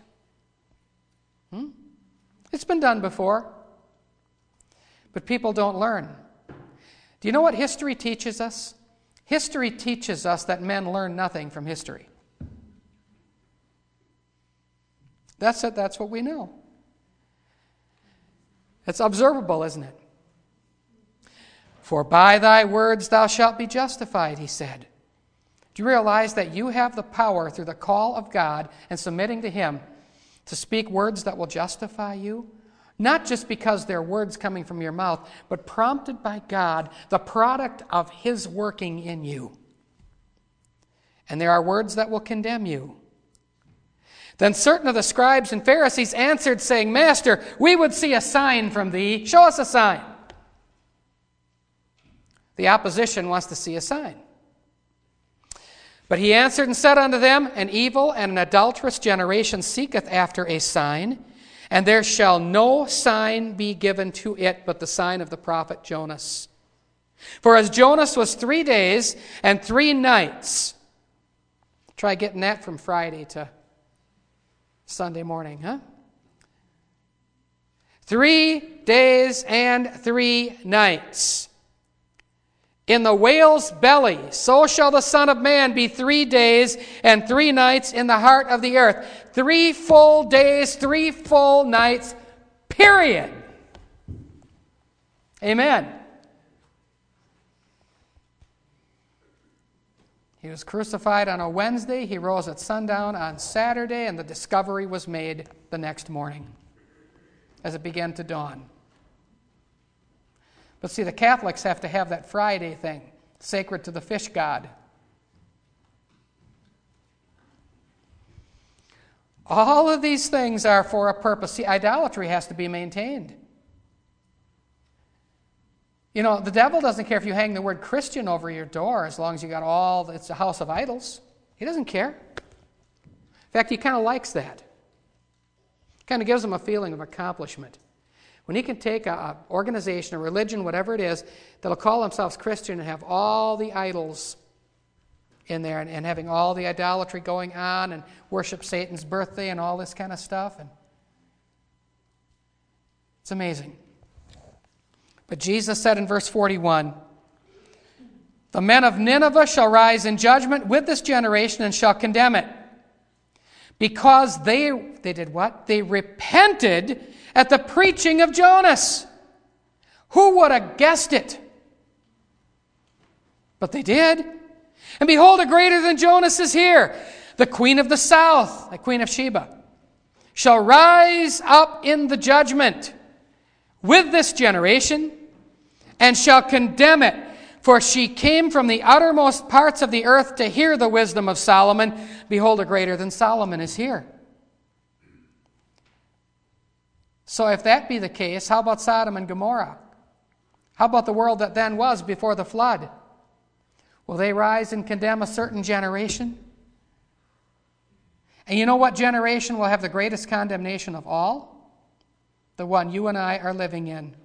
It's been done before. But people don't learn. Do you know what history teaches us? History teaches us that men learn nothing from history. That's it. That's what we know. It's observable, isn't it? For by thy words thou shalt be justified, he said. Do you realize that you have the power through the call of God and submitting to him to speak words that will justify you? Not just because they're words coming from your mouth, but prompted by God, the product of his working in you. And there are words that will condemn you. Then certain of the scribes and Pharisees answered, saying, Master, we would see a sign from thee. Show us a sign. The opposition wants to see a sign. But he answered and said unto them, An evil and an adulterous generation seeketh after a sign, and there shall no sign be given to it but the sign of the prophet Jonas. For as Jonas was 3 days and 3 nights, try getting that from Friday to Sunday morning, huh? 3 days and 3 nights. In the whale's belly, so shall the Son of Man be 3 days and 3 nights in the heart of the earth. 3 full days, 3 full nights, period. Amen. He was crucified on a Wednesday. He rose at sundown on Saturday, and the discovery was made the next morning as it began to dawn. But see, the Catholics have to have that Friday thing, sacred to the fish god. All of these things are for a purpose. See, idolatry has to be maintained. You know, the devil doesn't care if you hang the word Christian over your door as long as you got it's a house of idols. He doesn't care. In fact, he kind of likes that. Kind of gives him a feeling of accomplishment. When he can take an organization, a religion, whatever it is, that'll call themselves Christian and have all the idols in there and having all the idolatry going on and worship Satan's birthday and all this kind of stuff. And it's amazing. But Jesus said in verse 41, "The men of Nineveh shall rise in judgment with this generation and shall condemn it. Because they did what? They repented at the preaching of Jonas." Who would have guessed it? But they did. "And behold, a greater than Jonas is here. The queen of the south," the queen of Sheba, "shall rise up in the judgment with this generation, and shall condemn it. For she came from the uttermost parts of the earth to hear the wisdom of Solomon. Behold, a greater than Solomon is here." So if that be the case, how about Sodom and Gomorrah? How about the world that then was before the flood? Will they rise and condemn a certain generation? And you know what generation will have the greatest condemnation of all? The one you and I are living in.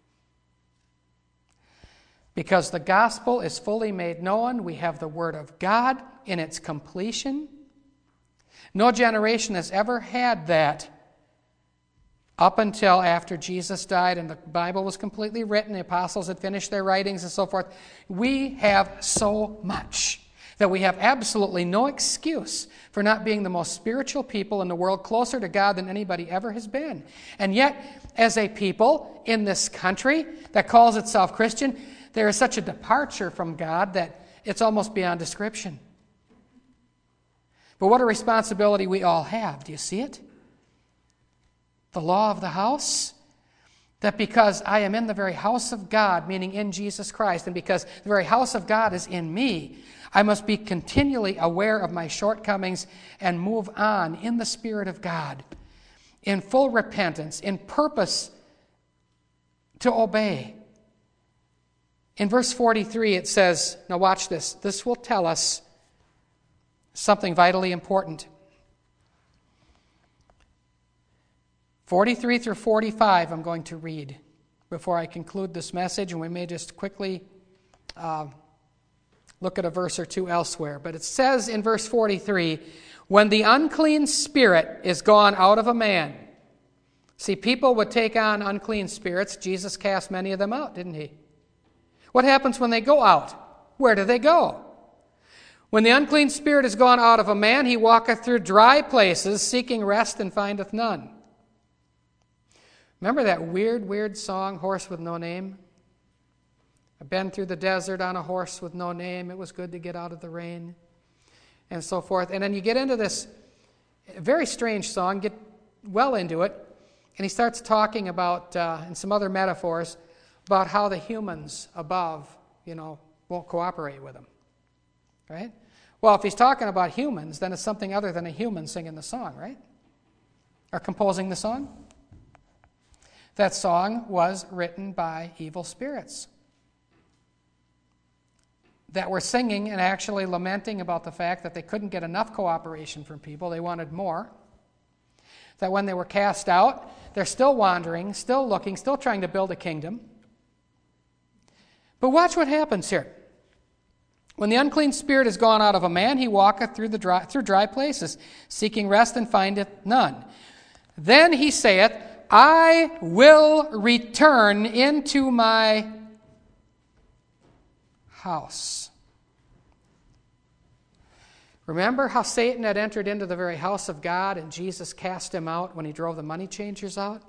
Because the gospel is fully made known, we have the Word of God in its completion. No generation has ever had that up until after Jesus died and the Bible was completely written, the apostles had finished their writings and so forth. We have so much that we have absolutely no excuse for not being the most spiritual people in the world, closer to God than anybody ever has been. And yet, as a people in this country that calls itself Christian, there is such a departure from God that it's almost beyond description. But what a responsibility we all have. Do you see it? The law of the house. That because I am in the very house of God, meaning in Jesus Christ, and because the very house of God is in me, I must be continually aware of my shortcomings and move on in the Spirit of God, in full repentance, in purpose to obey. In verse 43 it says, now watch this, this will tell us something vitally important. 43 through 45 I'm going to read before I conclude this message, and we may just quickly look at a verse or two elsewhere. But it says in verse 43, when the unclean spirit is gone out of a man. See, people would take on unclean spirits. Jesus cast many of them out, didn't he? What happens when they go out? Where do they go? When the unclean spirit is gone out of a man, he walketh through dry places, seeking rest and findeth none. Remember that weird song, Horse with No Name? I've been through the desert on a horse with no name. It was good to get out of the rain. And so forth. And then you get into this very strange song, get well into it, and he starts talking about, and some other metaphors, about how the humans above, won't cooperate with him. Right? Well, if he's talking about humans, then it's something other than a human singing the song, right? Or composing the song. That song was written by evil spirits that were singing and actually lamenting about the fact that they couldn't get enough cooperation from people. They wanted more. That when they were cast out, they're still wandering, still looking, still trying to build a kingdom. But watch what happens here. When the unclean spirit is gone out of a man, he walketh through dry places, seeking rest and findeth none. Then he saith, I will return into my house. Remember how Satan had entered into the very house of God and Jesus cast him out when he drove the money changers out?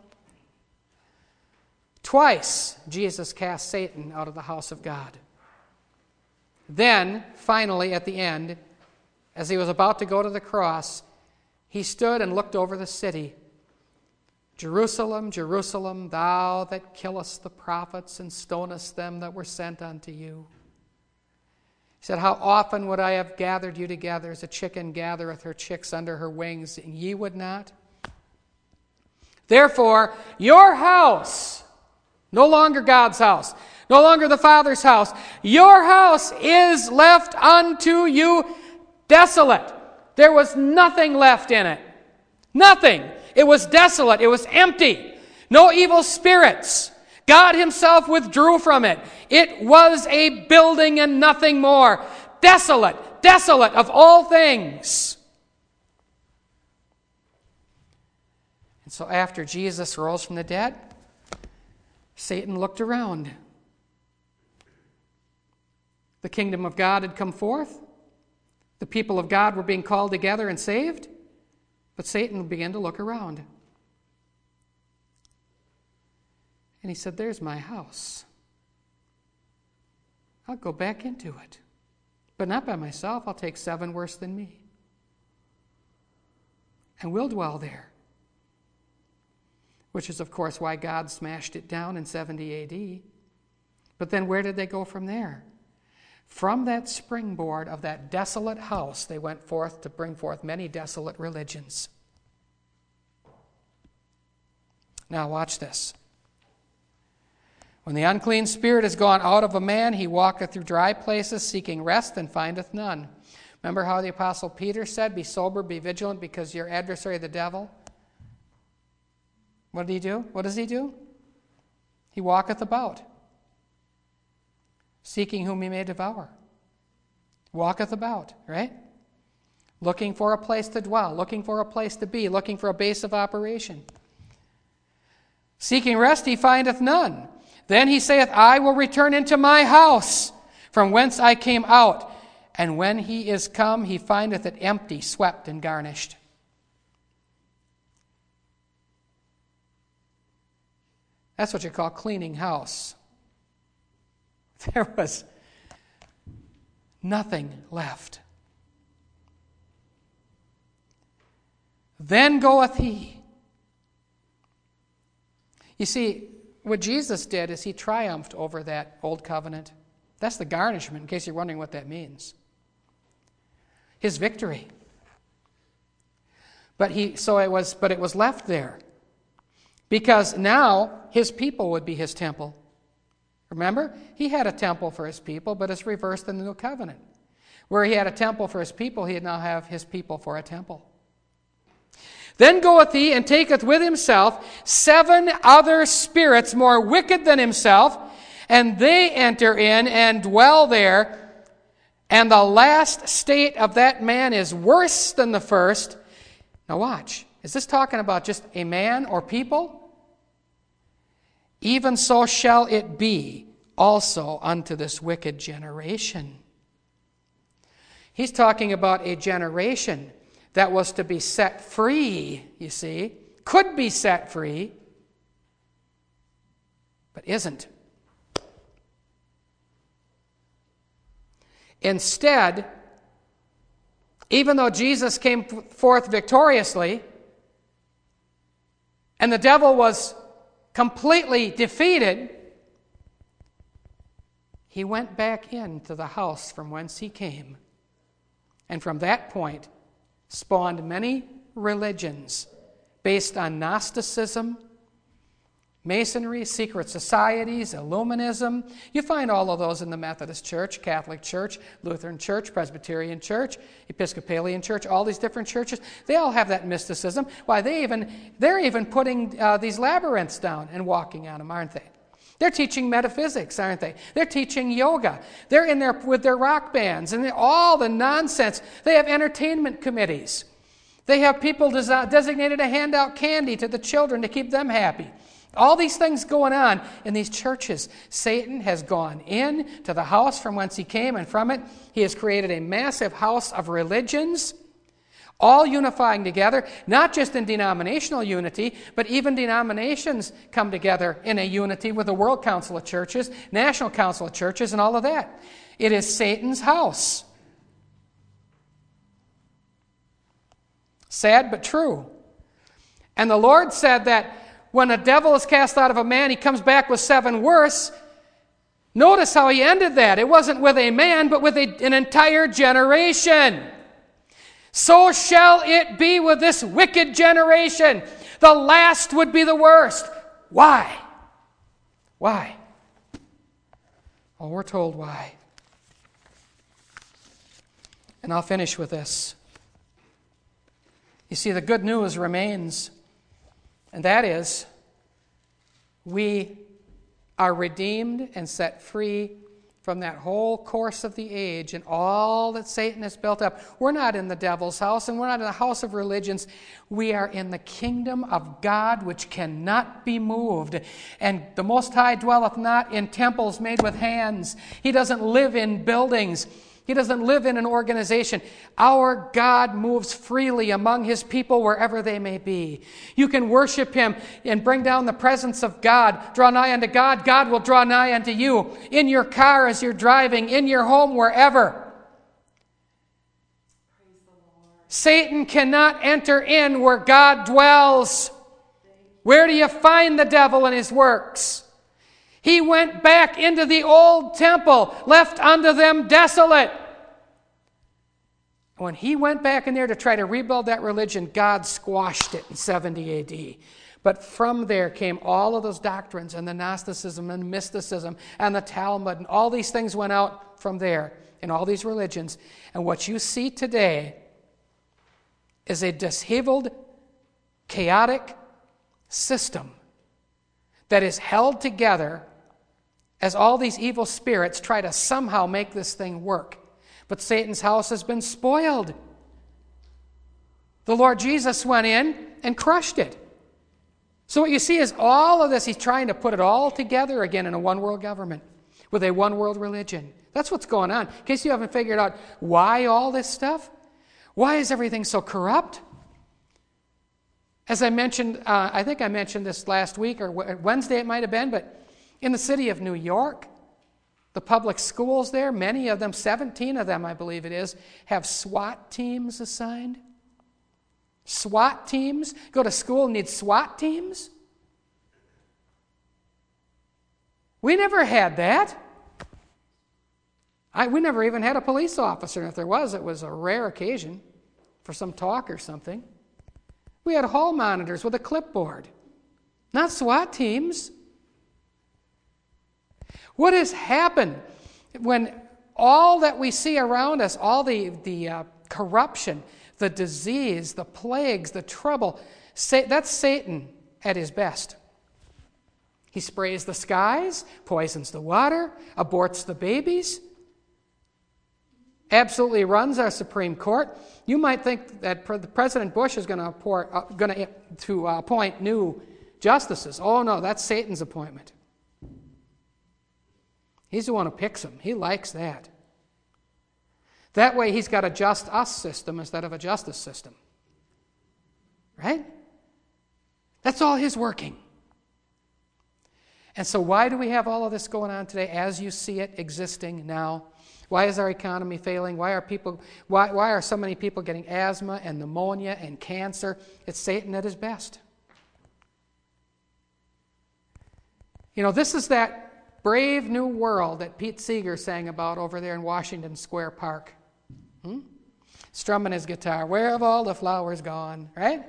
Twice Jesus cast Satan out of the house of God. Then, finally, at the end, as he was about to go to the cross, he stood and looked over the city. Jerusalem, Jerusalem, thou that killest the prophets and stonest them that were sent unto you. He said, how often would I have gathered you together as a chicken gathereth her chicks under her wings, and ye would not? Therefore, your house, no longer God's house, no longer the Father's house, your house is left unto you desolate. There was nothing left in it. Nothing. It was desolate. It was empty. No evil spirits. God himself withdrew from it. It was a building and nothing more. Desolate. Desolate of all things. And so after Jesus rose from the dead, Satan looked around. The kingdom of God had come forth. The people of God were being called together and saved. But Satan began to look around. And he said, there's my house. I'll go back into it. But not by myself. I'll take 7 worse than me. And we'll dwell there. Which is, of course, why God smashed it down in 70 A.D. But then where did they go from there? From that springboard of that desolate house, they went forth to bring forth many desolate religions. Now watch this. When the unclean spirit is gone out of a man, he walketh through dry places, seeking rest, and findeth none. Remember how the Apostle Peter said, be sober, be vigilant, because your adversary, the devil. What did he do? What does he do? He walketh about, seeking whom he may devour. Walketh about, right? Looking for a place to dwell, looking for a place to be, looking for a base of operation. Seeking rest, he findeth none. Then he saith, I will return into my house, from whence I came out. And when he is come, he findeth it empty, swept, and garnished. That's what you call cleaning house. There was nothing left. Then goeth he. You see, what Jesus did is he triumphed over that old covenant. That's the garnishment, in case you're wondering what that means. His victory. But it was left there. Because now his people would be his temple. Remember? He had a temple for his people, but it's reversed in the new covenant. Where he had a temple for his people, he now have his people for a temple. Then goeth he and taketh with himself 7 other spirits more wicked than himself, and they enter in and dwell there. And the last state of that man is worse than the first. Now watch. Is this talking about just a man or people? Even so shall it be also unto this wicked generation. He's talking about a generation that was to be set free, you see. Could be set free, but isn't. Instead, even though Jesus came forth victoriously, and the devil was completely defeated, he went back into the house from whence he came. And from that point, spawned many religions based on Gnosticism, Masonry, secret societies, Illuminism. You find all of those in the Methodist Church, Catholic Church, Lutheran Church, Presbyterian Church, Episcopalian Church, all these different churches. They all have that mysticism. Why, they're even putting these labyrinths down and walking on them, aren't they? They're teaching metaphysics, aren't they? They're teaching yoga. They're in there with their rock bands and all the nonsense. They have entertainment committees. They have people designated to hand out candy to the children to keep them happy. All these things going on in these churches. Satan has gone in to the house from whence he came, and from it he has created a massive house of religions, all unifying together, not just in denominational unity, but even denominations come together in a unity with the World Council of Churches, National Council of Churches, and all of that. It is Satan's house. Sad but true. And the Lord said that when a devil is cast out of a man, he comes back with 7 worse. Notice how he ended that. It wasn't with a man, but with an entire generation. So shall it be with this wicked generation. The last would be the worst. Why? Why? Well, we're told why. And I'll finish with this. You see, the good news remains, and that is, we are redeemed and set free from that whole course of the age and all that Satan has built up. We're not in the devil's house, and we're not in the house of religions. We are in the kingdom of God, which cannot be moved. And the Most High dwelleth not in temples made with hands. He doesn't live in buildings. He doesn't live in an organization. Our God moves freely among His people wherever they may be. You can worship Him and bring down the presence of God. Draw nigh unto God. God will draw nigh unto you. In your car as you're driving, in your home, wherever. Satan cannot enter in where God dwells. Where do you find the devil and his works? He went back into the old temple, left unto them desolate. When he went back in there to try to rebuild that religion, God squashed it in 70 A.D. But from there came all of those doctrines and the Gnosticism and mysticism and the Talmud, and all these things went out from there in all these religions. And what you see today is a disheveled, chaotic system that is held together as all these evil spirits try to somehow make this thing work. But Satan's house has been spoiled. The Lord Jesus went in and crushed it. So what you see is all of this, he's trying to put it all together again in a one-world government with a one-world religion. That's what's going on. In case you haven't figured out why all this stuff, why is everything so corrupt? As I mentioned, I think I mentioned this last week, or Wednesday it might have been, but in the city of New York, the public schools there, many of them, 17 of them I believe it is, have SWAT teams assigned. SWAT teams? Go to school and need SWAT teams? We never had that. We never even had a police officer. And if there was, it was a rare occasion for some talk or something. We had hall monitors with a clipboard, not SWAT teams. What has happened when all that we see around us, all the corruption, the disease, the plagues, the trouble, that's Satan at his best. He sprays the skies, poisons the water, aborts the babies, absolutely runs our Supreme Court. You might think that President Bush is going to appoint new justices. Oh no, that's Satan's appointment. He's the one who picks them. He likes that. That way he's got a just us system instead of a justice system. Right? That's all his working. And so why do we have all of this going on today as you see it existing now? Why is our economy failing? Why are so many people getting asthma and pneumonia and cancer? It's Satan at his best. You know, this is that brave new world that Pete Seeger sang about over there in Washington Square Park. Strumming his guitar. Where have all the flowers gone? Right?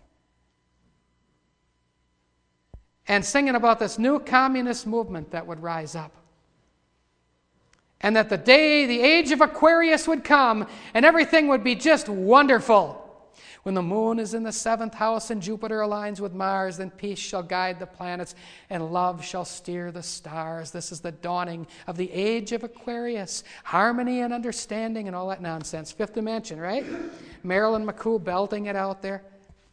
And singing about this new communist movement that would rise up. And that the age of Aquarius would come, and everything would be just wonderful. When the moon is in the 7th house and Jupiter aligns with Mars, then peace shall guide the planets and love shall steer the stars. This is the dawning of the age of Aquarius. Harmony and understanding and all that nonsense. Fifth dimension, right? Marilyn McCoo belting it out there.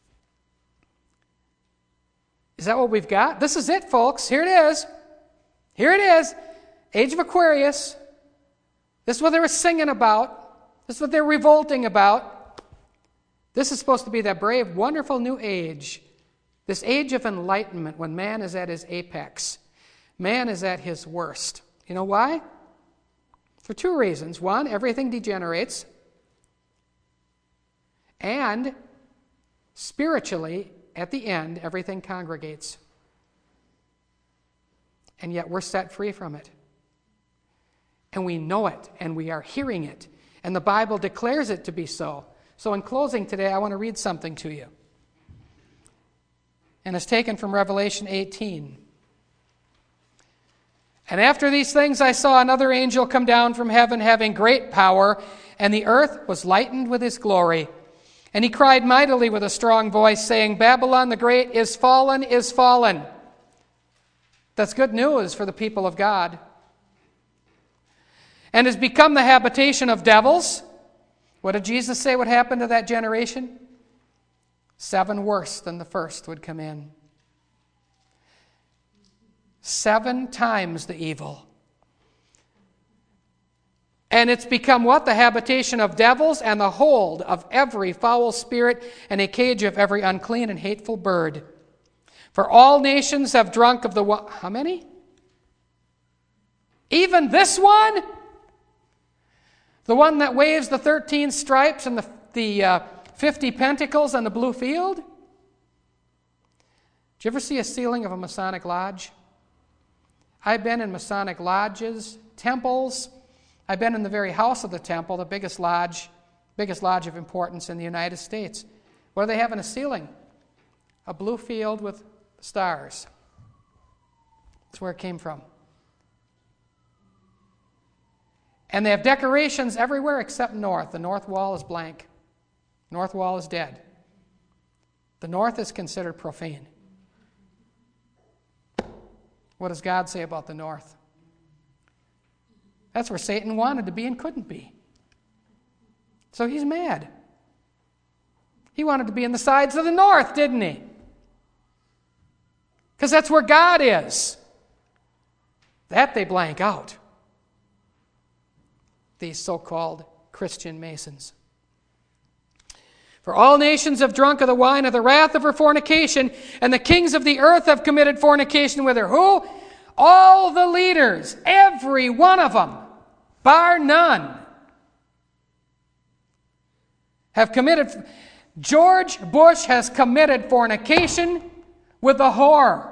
Is that what we've got? This is it, folks. Here it is. Here it is. Age of Aquarius. This is what they were singing about. This is what they're revolting about. This is supposed to be that brave, wonderful new age. This age of enlightenment when man is at his apex. Man is at his worst. You know why? For two reasons. One, everything degenerates. And spiritually, at the end, everything congregates. And yet we're set free from it. And we know it, and we are hearing it. And the Bible declares it to be so. So in closing today, I want to read something to you. And it's taken from Revelation 18. And after these things I saw another angel come down from heaven, having great power, and the earth was lightened with his glory. And he cried mightily with a strong voice, saying, Babylon the Great is fallen, is fallen. That's good news for the people of God. And has become the habitation of devils. What did Jesus say would happen to that generation? 7 worse than the first would come in. 7 times the evil. And it's become what? The habitation of devils and the hold of every foul spirit and a cage of every unclean and hateful bird. For all nations have drunk of the wine. How many? Even this one? The one that waves the 13 stripes and the 50 pentacles on the blue field? Did you ever see a ceiling of a Masonic lodge? I've been in Masonic lodges, temples. I've been in the very house of the temple, the biggest lodge of importance in the United States. What do they have in a ceiling? A blue field with stars. That's where it came from. And they have decorations everywhere except north. The north wall is blank. North wall is dead. The north is considered profane. What does God say about the north? That's where Satan wanted to be and couldn't be. So he's mad. He wanted to be in the sides of the north, didn't he? Because that's where God is. That they blank out. These so-called Christian Masons. For all nations have drunk of the wine of the wrath of her fornication, and the kings of the earth have committed fornication with her. Who? All the leaders, every one of them, bar none, have committed. George Bush has committed fornication with the whore.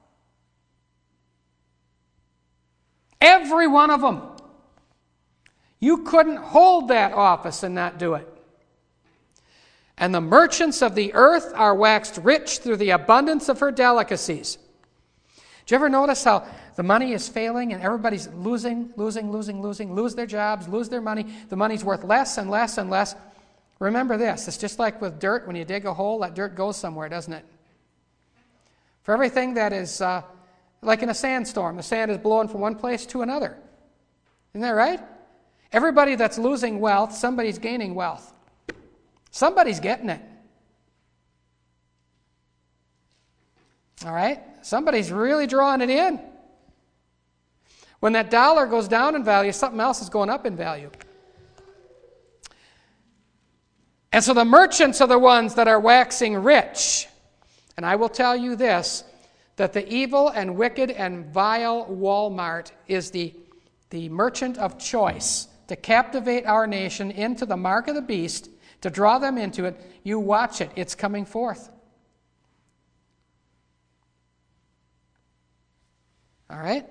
Every one of them. You couldn't hold that office and not do it. And the merchants of the earth are waxed rich through the abundance of her delicacies. Do you ever notice how the money is failing and everybody's lose their jobs, lose their money? The money's worth less and less and less. Remember this, it's just like with dirt. When you dig a hole, that dirt goes somewhere, doesn't it? For everything that is like in a sandstorm, the sand is blowing from one place to another. Isn't that right? Everybody that's losing wealth, somebody's gaining wealth. Somebody's getting it. All right? Somebody's really drawing it in. When that dollar goes down in value, something else is going up in value. And so the merchants are the ones that are waxing rich. And I will tell you this, that the evil and wicked and vile Walmart is the merchant of choice to captivate our nation into the mark of the beast, to draw them into it. You watch it. It's coming forth. All right?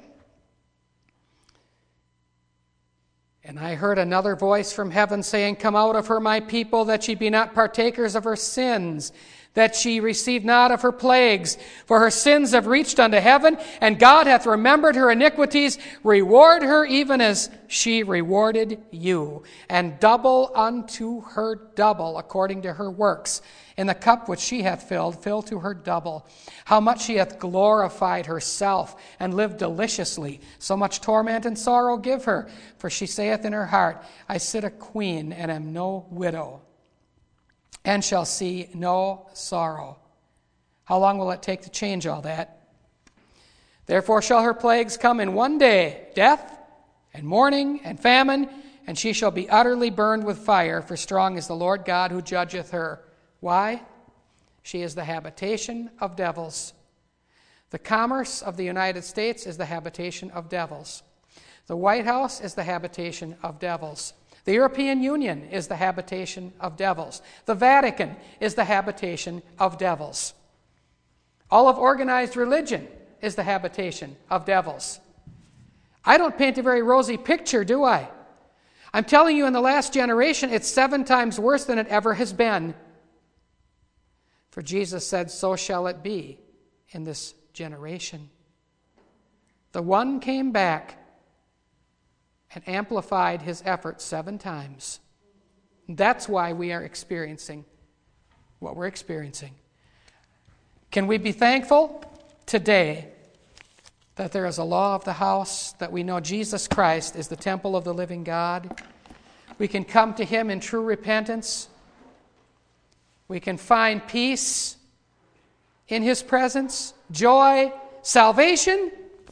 And I heard another voice from heaven saying, Come out of her, my people, that ye be not partakers of her sins, that ye receive not of her plagues. For her sins have reached unto heaven, and God hath remembered her iniquities. Reward her even as she rewarded you, and double unto her double, according to her works. In the cup which she hath filled, fill to her double. How much she hath glorified herself, and lived deliciously. So much torment and sorrow give her. For she saith in her heart, I sit a queen, and am no widow, and shall see no sorrow. How long will it take to change all that? Therefore shall her plagues come in one day, death, and mourning, and famine, and she shall be utterly burned with fire, for strong is the Lord God who judgeth her. Why? She is the habitation of devils. The commerce of the United States is the habitation of devils. The White House is the habitation of devils. The European Union is the habitation of devils. The Vatican is the habitation of devils. All of organized religion is the habitation of devils. I don't paint a very rosy picture, do I? I'm telling you, in the last generation, it's 7 times worse than it ever has been. For Jesus said, so shall it be in this generation. The one came back and amplified his efforts 7 times. That's why we are experiencing what we're experiencing. Can we be thankful today that there is a law of the house, that we know Jesus Christ is the temple of the living God? We can come to him in true repentance. We can find peace in his presence, joy, salvation.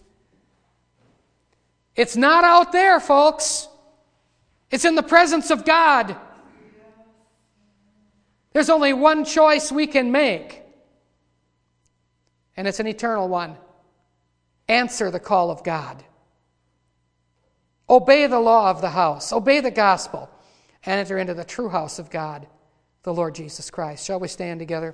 It's not out there, folks. It's in the presence of God. There's only one choice we can make, and it's an eternal one. Answer the call of God. Obey the law of the house. Obey the gospel, and enter into the true house of God, the Lord Jesus Christ. Shall we stand together?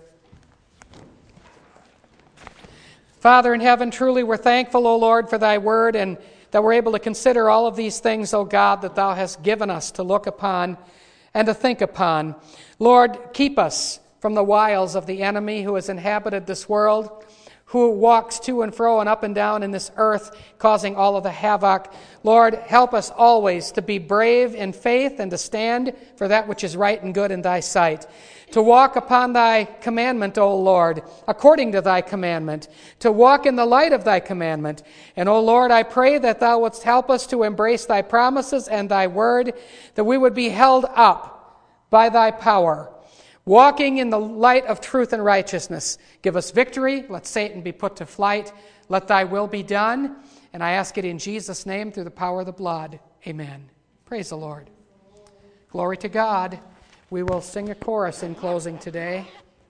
Father in heaven, truly we're thankful, O Lord, for thy word, and that we're able to consider all of these things, O God, that thou hast given us to look upon and to think upon. Lord, keep us from the wiles of the enemy who has inhabited this world, who walks to and fro and up and down in this earth, causing all of the havoc. Lord, help us always to be brave in faith and to stand for that which is right and good in thy sight. To walk upon thy commandment, O Lord, according to thy commandment, to walk in the light of thy commandment. And, O Lord, I pray that thou wouldst help us to embrace thy promises and thy word, that we would be held up by thy power, walking in the light of truth and righteousness. Give us victory. Let Satan be put to flight. Let thy will be done. And I ask it in Jesus' name through the power of the blood. Amen. Praise the Lord. Glory to God. We will sing a chorus in closing today.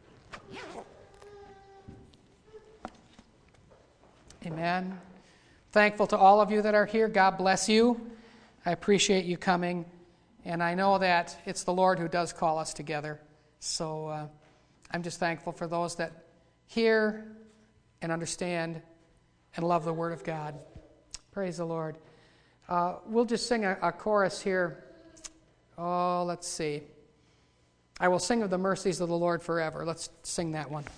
Amen. Thankful to all of you that are here. God bless you. I appreciate you coming. And I know that it's the Lord who does call us together. So I'm just thankful for those that hear and understand and love the Word of God. Praise the Lord. We'll just sing a chorus here. Oh, let's see. I will sing of the mercies of the Lord forever. Let's sing that one.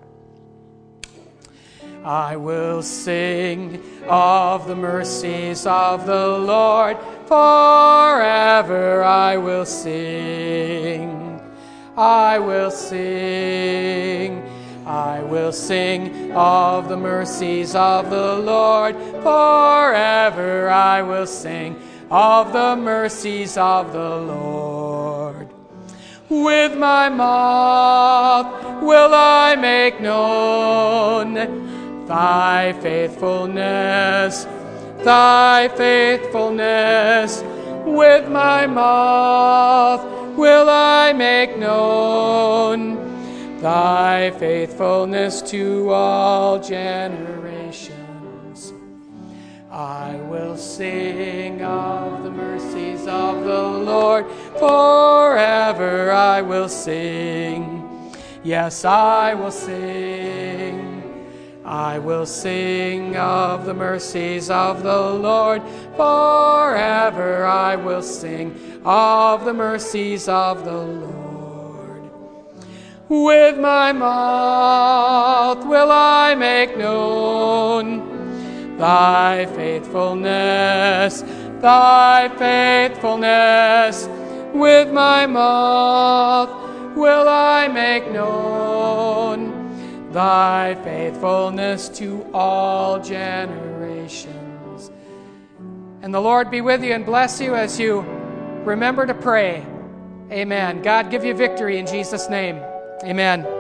I will sing of the mercies of the Lord forever. I will sing. I will sing. I will sing of the mercies of the Lord forever. I will sing of the mercies of the Lord. With my mouth will I make known thy faithfulness, thy faithfulness. With my mouth will I make known thy faithfulness to all generations. I will sing of the mercies of the Lord forever. I will sing. Yes, I will sing. I will sing of the mercies of the Lord forever. I will sing of the mercies of the Lord. With my mouth will I make known thy faithfulness, thy faithfulness. With my mouth will I make known thy faithfulness to all generations. And the Lord be with you and bless you as you remember to pray. Amen. God give you victory in Jesus' name. Amen.